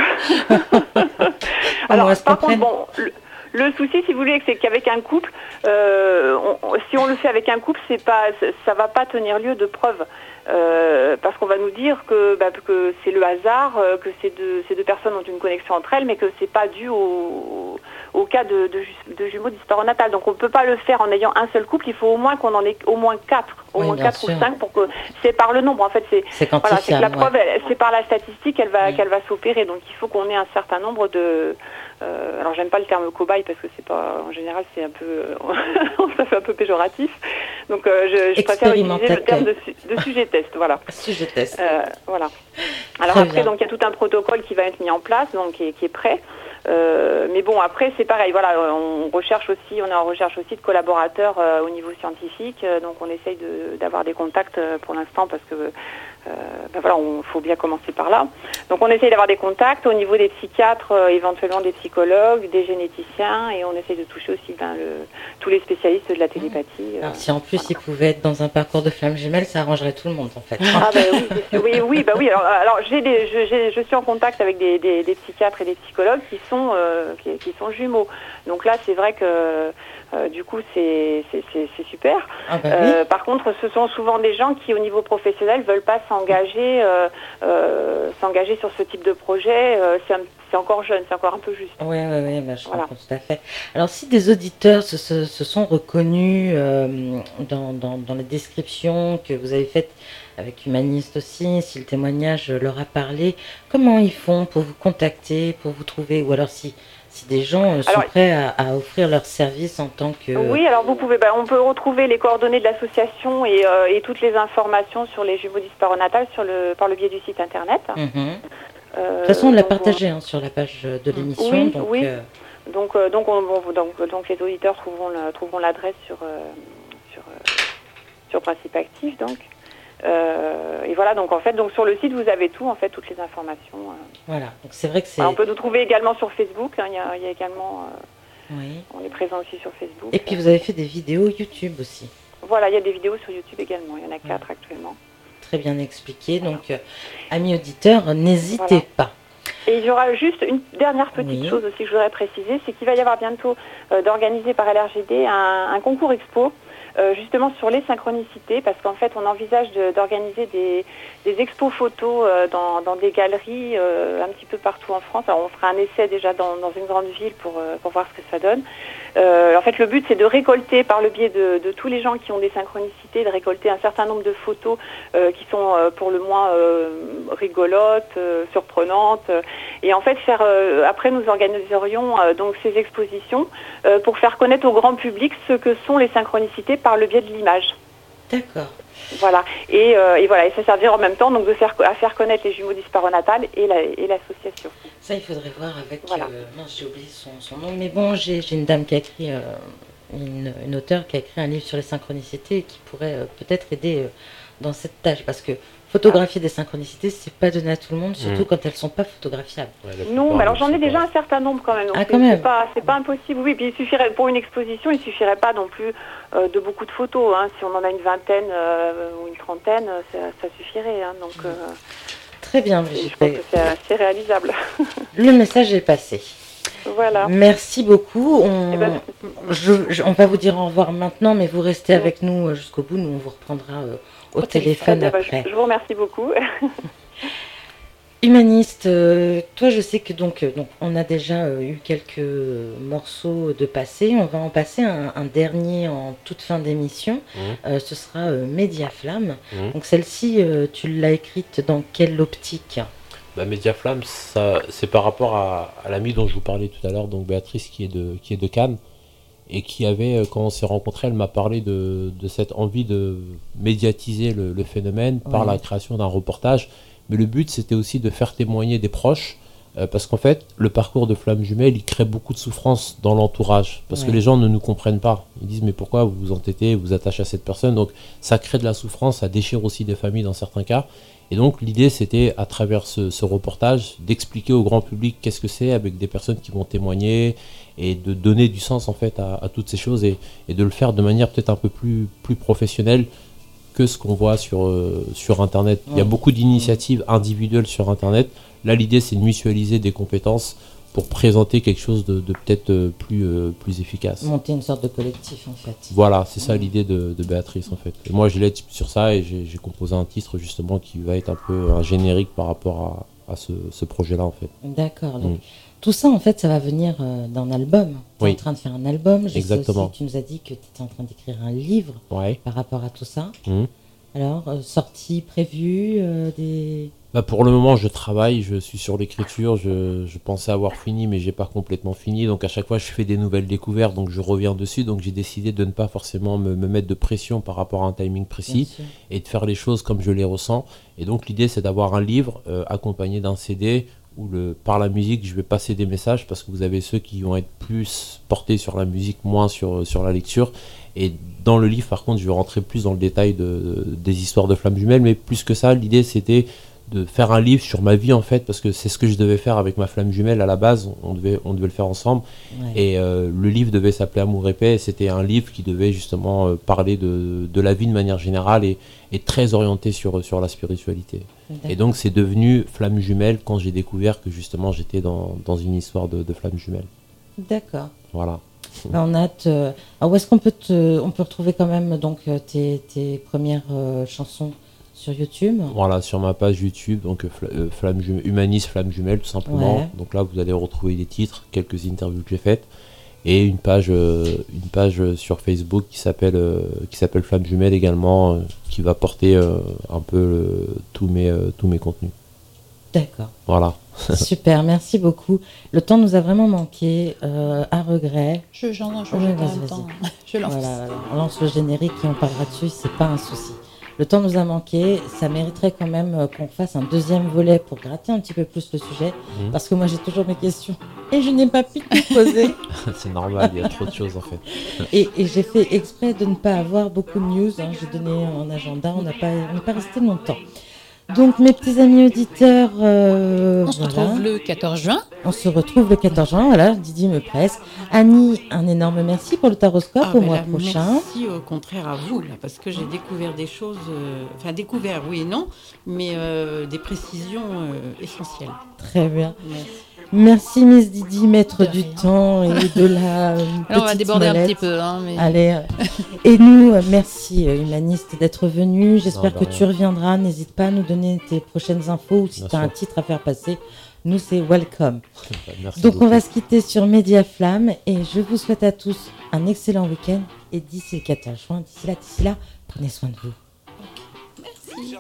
Alors, Alors, par contre, bon, le, le souci, si vous voulez, c'est qu'avec un couple, euh, on- on- si on le fait avec un couple, c'est pas, ça va pas tenir lieu de preuve. Euh, parce qu'on va nous dire que, bah, que c'est le hasard, euh, que ces deux, ces deux personnes ont une connexion entre elles, mais que c'est pas dû au, au cas de, de, ju- de jumeaux disparonatales. Donc on peut pas le faire en ayant un seul couple, il faut au moins qu'on en ait au moins quatre, au Oui, moins bien quatre sûr. ou cinq pour que c'est par le nombre. En fait, c'est C'est voilà, c'est que la quantifiable. preuve, ouais. elle- c'est par la statistique qu'elle va Mm. qu'elle va s'opérer. Donc il faut qu'on ait un certain nombre de. Euh, alors j'aime pas le terme cobaye parce que c'est pas, en général c'est un peu, ça fait un peu péjoratif. Donc euh, je, je préfère utiliser le terme de, su- de sujet test. Voilà. Sujet test. Euh, voilà. Alors Très après, bien. donc il y a tout un protocole qui va être mis en place, donc qui est, qui est prêt. Euh, mais bon, après, c'est pareil. Voilà, on recherche aussi, on est en recherche aussi de collaborateurs euh, au niveau scientifique. Euh, donc, on essaye de, d'avoir des contacts euh, pour l'instant parce que, euh, ben voilà, on faut bien commencer par là. Donc, on essaye d'avoir des contacts au niveau des psychiatres, euh, éventuellement des psychologues, des généticiens, et on essaye de toucher aussi ben, le, tous les spécialistes de la télépathie. Euh, Alors, si en plus voilà. Ils pouvaient être dans un parcours de flammes jumelles, ça arrangerait tout le monde, en fait. Ah ben oui, c'est sûr. oui, oui, bah oui. Alors, alors j'ai des, je, j'ai, je suis en contact avec des, des, des psychiatres et des psychologues qui sont euh, qui, qui sont jumeaux. Donc là, c'est vrai que euh, du coup, c'est c'est, c'est, c'est super. Ah bah euh, oui. Par contre, ce sont souvent des gens qui, au niveau professionnel, veulent pas s'engager euh, euh, s'engager sur ce type de projet. Euh, c'est, un, c'est encore jeune, c'est encore un peu juste. Oui, oui, oui, bah, je voilà. comprends tout à fait. Alors, si des auditeurs se, se, se sont reconnus euh, dans, dans, dans les descriptions que vous avez faites avec Humaniste aussi, si le témoignage leur a parlé, comment ils font pour vous contacter, pour vous trouver, ou alors si, si des gens sont alors, prêts à, à offrir leur service en tant que... Oui, alors vous pouvez, bah, on peut retrouver les coordonnées de l'association et, euh, et toutes les informations sur les jumeaux disparonatales sur le, par le biais du site internet. Mm-hmm. Euh, de toute façon, on l'a partagé hein, sur la page de l'émission. Oui, donc, oui. Euh... Donc, euh, donc, on, bon, donc, donc les auditeurs trouveront, le, trouveront l'adresse sur, euh, sur, euh, sur Principe Actif, donc. Euh, et voilà, donc en fait, donc sur le site, vous avez tout, en fait, toutes les informations. Euh. Voilà, donc c'est vrai que c'est... Alors, on peut nous trouver également sur Facebook, hein, il y a, il y a également... Euh, oui. On est présent aussi sur Facebook. Et puis vous avez fait des vidéos YouTube aussi. Voilà, il y a des vidéos sur YouTube également, il y en a quatre ouais. actuellement. Très bien expliqué, voilà. donc euh, amis auditeurs, n'hésitez voilà. pas. Et il y aura juste une dernière petite oui. chose aussi que je voudrais préciser, c'est qu'il va y avoir bientôt, euh, d'organiser par L R G D, un, un concours expo, Euh, justement sur les synchronicités, parce qu'en fait on envisage de, d'organiser des, des expos photos euh, dans, dans des galeries euh, un petit peu partout en France. Alors on fera un essai déjà dans, dans une grande ville pour, euh, pour voir ce que ça donne. Euh, en fait le but c'est de récolter par le biais de, de tous les gens qui ont des synchronicités, de récolter un certain nombre de photos euh, qui sont euh, pour le moins euh, rigolotes, euh, surprenantes, euh, et en fait faire euh, après nous organiserions euh, donc ces expositions euh, pour faire connaître au grand public ce que sont les synchronicités par le biais de l'image. D'accord. Voilà. Et, euh, et voilà, et ça servira en même temps donc de faire à faire connaître les jumeaux disparonatales et, la, et l'association. Ça, il faudrait voir avec. Voilà. Euh, non, j'ai oublié son, son nom, mais bon, j'ai, j'ai une dame qui a écrit, euh, une, une auteure qui a écrit un livre sur les synchronicités et qui pourrait euh, peut-être aider euh, dans cette tâche, parce que photographier des synchronicités, c'est pas donné à tout le monde, surtout mmh. quand elles sont pas photographiables. Ouais, non, mais alors j'en ai déjà un certain nombre quand même. Donc ah, c'est, quand même. C'est pas, c'est pas impossible. Oui, puis il suffirait pour une exposition, il suffirait pas non plus euh, de beaucoup de photos. Hein. Si on en a une vingtaine euh, ou une trentaine, ça, ça suffirait. Hein. Donc euh, très bien, je pense que c'est assez réalisable. Le message est passé. Voilà. Merci beaucoup. On, eh ben, je, je, on va vous dire au revoir maintenant, mais vous restez oui. avec nous jusqu'au bout. Nous, on vous reprendra euh, au, au téléphone, téléphone après. Je, je vous remercie beaucoup. Humaniste, euh, toi, je sais que donc, euh, donc on a déjà euh, eu quelques morceaux de passé. On va en passer un, un dernier en toute fin d'émission. Mmh. Euh, ce sera euh, Mediaflamme. Mmh. Donc celle-ci, euh, tu l'as écrite dans quelle optique ? Bah, Mediaflamme, ça, c'est par rapport à, à l'amie dont je vous parlais tout à l'heure, donc Béatrice qui est de, qui est de Cannes, et qui avait, quand on s'est rencontrés, elle m'a parlé de, de cette envie de médiatiser le, le phénomène par oui. la création d'un reportage. Mais le but, c'était aussi de faire témoigner des proches, euh, parce qu'en fait, le parcours de Flamme Jumelle, il crée beaucoup de souffrance dans l'entourage, parce oui. que les gens ne nous comprennent pas. Ils disent, mais pourquoi vous vous entêtez, vous vous attachez à cette personne ? Donc ça crée de la souffrance, ça déchire aussi des familles dans certains cas. Et donc l'idée, c'était, à travers ce, ce reportage, d'expliquer au grand public qu'est-ce que c'est, avec des personnes qui vont témoigner, et de donner du sens en fait à, à toutes ces choses, et, et de le faire de manière peut-être un peu plus, plus professionnelle que ce qu'on voit sur, euh, sur Internet. Ouais. Il y a beaucoup d'initiatives individuelles sur Internet. Là, l'idée, c'est de mutualiser des compétences pour présenter quelque chose de, de peut-être euh, plus, euh, plus efficace. Monter une sorte de collectif, en fait. Voilà, c'est ça ouais. l'idée de, de Béatrice, en fait. Et moi, je l'aide sur ça, et j'ai, j'ai composé un titre, justement, qui va être un peu un générique par rapport à, à ce, ce projet-là, en fait. D'accord. Donc, mm. tout ça, en fait, ça va venir euh, d'un album. Tu es oui. en train de faire un album. Je Exactement. Sais aussi, tu nous as dit que tu étais en train d'écrire un livre ouais. par rapport à tout ça. Mmh. Alors, euh, sortie prévue euh, des... Bah pour le moment, je travaille, je suis sur l'écriture. Je, je pensais avoir fini, mais j'ai pas complètement fini. Donc à chaque fois, je fais des nouvelles découvertes, donc je reviens dessus. Donc j'ai décidé de ne pas forcément me, me mettre de pression par rapport à un timing précis et de faire les choses comme je les ressens. Et donc l'idée, c'est d'avoir un livre euh, accompagné d'un C D où le, par la musique, je vais passer des messages parce que vous avez ceux qui vont être plus portés sur la musique, moins sur, sur la lecture. Et dans le livre, par contre, je vais rentrer plus dans le détail de, de, des histoires de flammes jumelles. Mais plus que ça, l'idée, c'était de faire un livre sur ma vie, en fait, parce que c'est ce que je devais faire avec ma flamme jumelle à la base. On devait, on devait le faire ensemble. Ouais. Et euh, le livre devait s'appeler Amour et paix. Et c'était un livre qui devait justement euh, parler de, de la vie de manière générale et, et très orienté sur, sur la spiritualité. D'accord. Et donc, c'est devenu Flamme jumelle quand j'ai découvert que justement, j'étais dans, dans une histoire de, de flamme jumelle. D'accord. Voilà. On a te... Alors, où est-ce qu'on peut, te... On peut retrouver quand même donc, tes, tes premières euh, chansons sur YouTube? Voilà, sur ma page YouTube, donc euh, Flamme Jum... Humaniste Flamme Jumelle, tout simplement. Ouais. Donc là, vous allez retrouver des titres, quelques interviews que j'ai faites, et une page, euh, une page sur Facebook qui s'appelle, euh, qui s'appelle Flamme Jumelle également, euh, qui va porter euh, un peu euh, tous mes, euh, tous mes contenus. D'accord. Voilà. Super, merci beaucoup. Le temps nous a vraiment manqué, euh, à regret. Je, j'en, je, oh, je, vas-y, vas-y. Temps. Je lance. Voilà, voilà. On lance le générique et on parlera dessus, c'est pas un souci. Le temps nous a manqué, ça mériterait quand même qu'on fasse un deuxième volet pour gratter un petit peu plus le sujet, mmh. parce que moi j'ai toujours mes questions et je n'ai pas pu tout poser. C'est normal, il y a trop de choses en fait. Et, et j'ai fait exprès de ne pas avoir beaucoup de news, hein. J'ai donné un agenda, on n'a pas, on n'est pas resté longtemps. Donc mes petits amis auditeurs, euh, on se voilà. retrouve le quatorze juin. On se retrouve le quatorze juin, voilà, Didi me presse. Annie, un énorme merci pour le taroscope ah, au ben mois là, prochain. Merci au contraire à vous, là, parce que j'ai découvert des choses, euh, enfin découvert oui et non, mais euh, des précisions euh, essentielles. Très bien. Merci. Merci Miss Didi, maître du temps et de la euh, Alors, on va déborder molette. un petit peu. Hein, mais... Allez. Et nous, euh, merci euh, Humaniste d'être venu. J'espère non, que rien. tu reviendras. N'hésite pas à nous donner tes prochaines infos ou si tu as un titre à faire passer. Nous, c'est welcome. Merci Donc, beaucoup. on va se quitter sur Média Flamme et je vous souhaite à tous un excellent week-end. Et d'ici le quatorze juin, d'ici là, d'ici là, prenez soin de vous. Merci.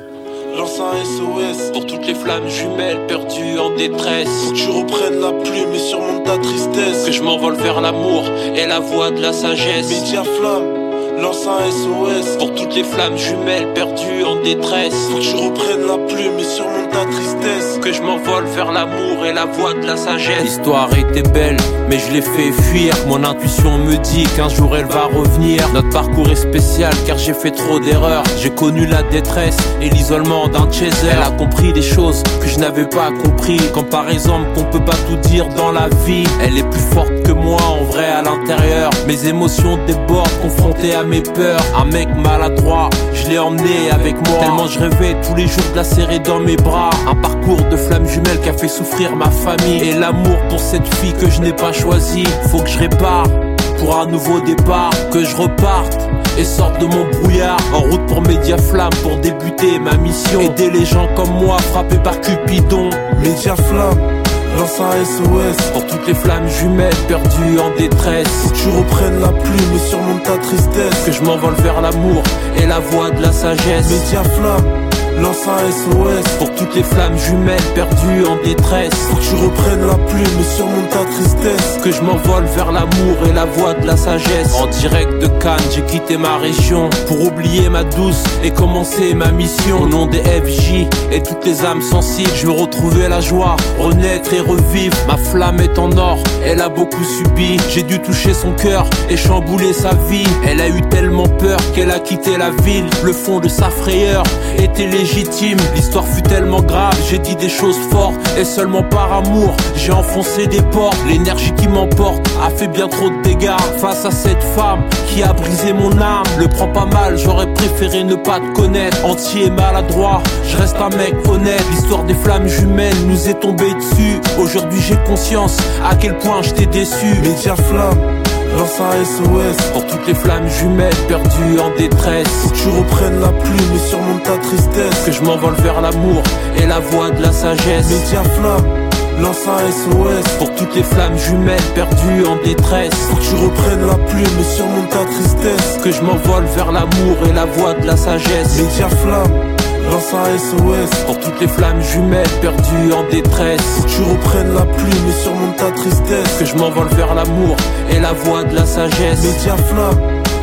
Lance un S O S pour toutes les flammes jumelles perdues en détresse. Faut que tu reprennes la plume et surmonte ta tristesse. Que je m'envole vers l'amour et la voie de la sagesse. Média Flamme, lance un S O S pour toutes les flammes jumelles perdues en détresse. Faut que tu reprennes la plume et surmonte ta tristesse. Que je m'envole vers l'amour et la voie de la sagesse. L'histoire était belle, mais je l'ai fait fuir. Mon intuition me dit qu'un jour elle va revenir. Notre parcours est spécial car j'ai fait trop d'erreurs. J'ai connu la détresse et l'isolement d'un chaser. Elle a compris des choses que je n'avais pas compris, comme par exemple qu'on peut pas tout dire dans la vie. Elle est plus forte que moi en vrai à l'intérieur. Mes émotions débordent, confrontées à mes peurs. Un mec maladroit, je l'ai emmené avec moi. Tellement je rêvais tous les jours de la serrer dans mes bras. Un parcours de flamme jumelle qui a fait souffrir ma famille. Et l'amour pour cette fille que je n'ai pas choisie. Faut que je répare pour un nouveau départ. Que je reparte et sorte de mon brouillard. En route pour Média Flamme pour débuter ma mission. Aider les gens comme moi frappés par Cupidon. Média Flamme, lance un S O S pour toutes les flammes jumelles perdues en détresse. Faut que tu reprennes la plume et surmonte ta tristesse. Que je m'envole vers l'amour et la voie de la sagesse. Média Flamme, lance un S O S pour toutes les flammes jumelles perdues en détresse. Faut que tu reprennes la plume et surmonte ta tristesse. Que je m'envole vers l'amour et la voie de la sagesse. En direct de Cannes, j'ai quitté ma région pour oublier ma douce et commencer ma mission. Au nom des F J et toutes les âmes sensibles, je veux retrouver la joie, renaître et revivre. Ma flamme est en or, elle a beaucoup subi. J'ai dû toucher son cœur et chambouler sa vie. Elle a eu tellement peur qu'elle a quitté la ville. Le fond de sa frayeur était légitime. L'histoire fut tellement grave, j'ai dit des choses fortes. Et seulement par amour, j'ai enfoncé des portes. L'énergie qui m'emporte a fait bien trop de dégâts. Face à cette femme qui a brisé mon âme, le prends pas mal, j'aurais préféré ne pas te connaître. Entier et maladroit, je reste un mec honnête. L'histoire des flammes jumelles nous est tombée dessus. Aujourd'hui j'ai conscience à quel point je t'ai déçu. Média Flamme, lance un S O S pour toutes les flammes jumelles perdues en détresse. Faut que tu reprennes la plume et surmonte ta tristesse. Que je m'envole vers l'amour et la voie de la sagesse. Média Flamme, lance un S O S pour toutes les flammes jumelles perdues en détresse. Faut que tu reprennes la plume et surmonte ta tristesse. Que je m'envole vers l'amour et la voie de la sagesse. Média Flamme, lance un S O S pour toutes les flammes jumelles perdues en détresse. Faut que tu reprennes la plume et surmonte ta tristesse. Que je m'envole vers l'amour et la voie de la sagesse. Média Flamme,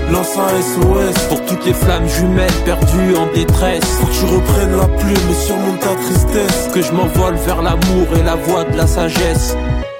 lance un S O S. Pour toutes les flammes jumelles perdues en détresse. Faut que tu reprennes la plume et surmonte ta tristesse. Que je m'envole vers l'amour et la voie de la sagesse.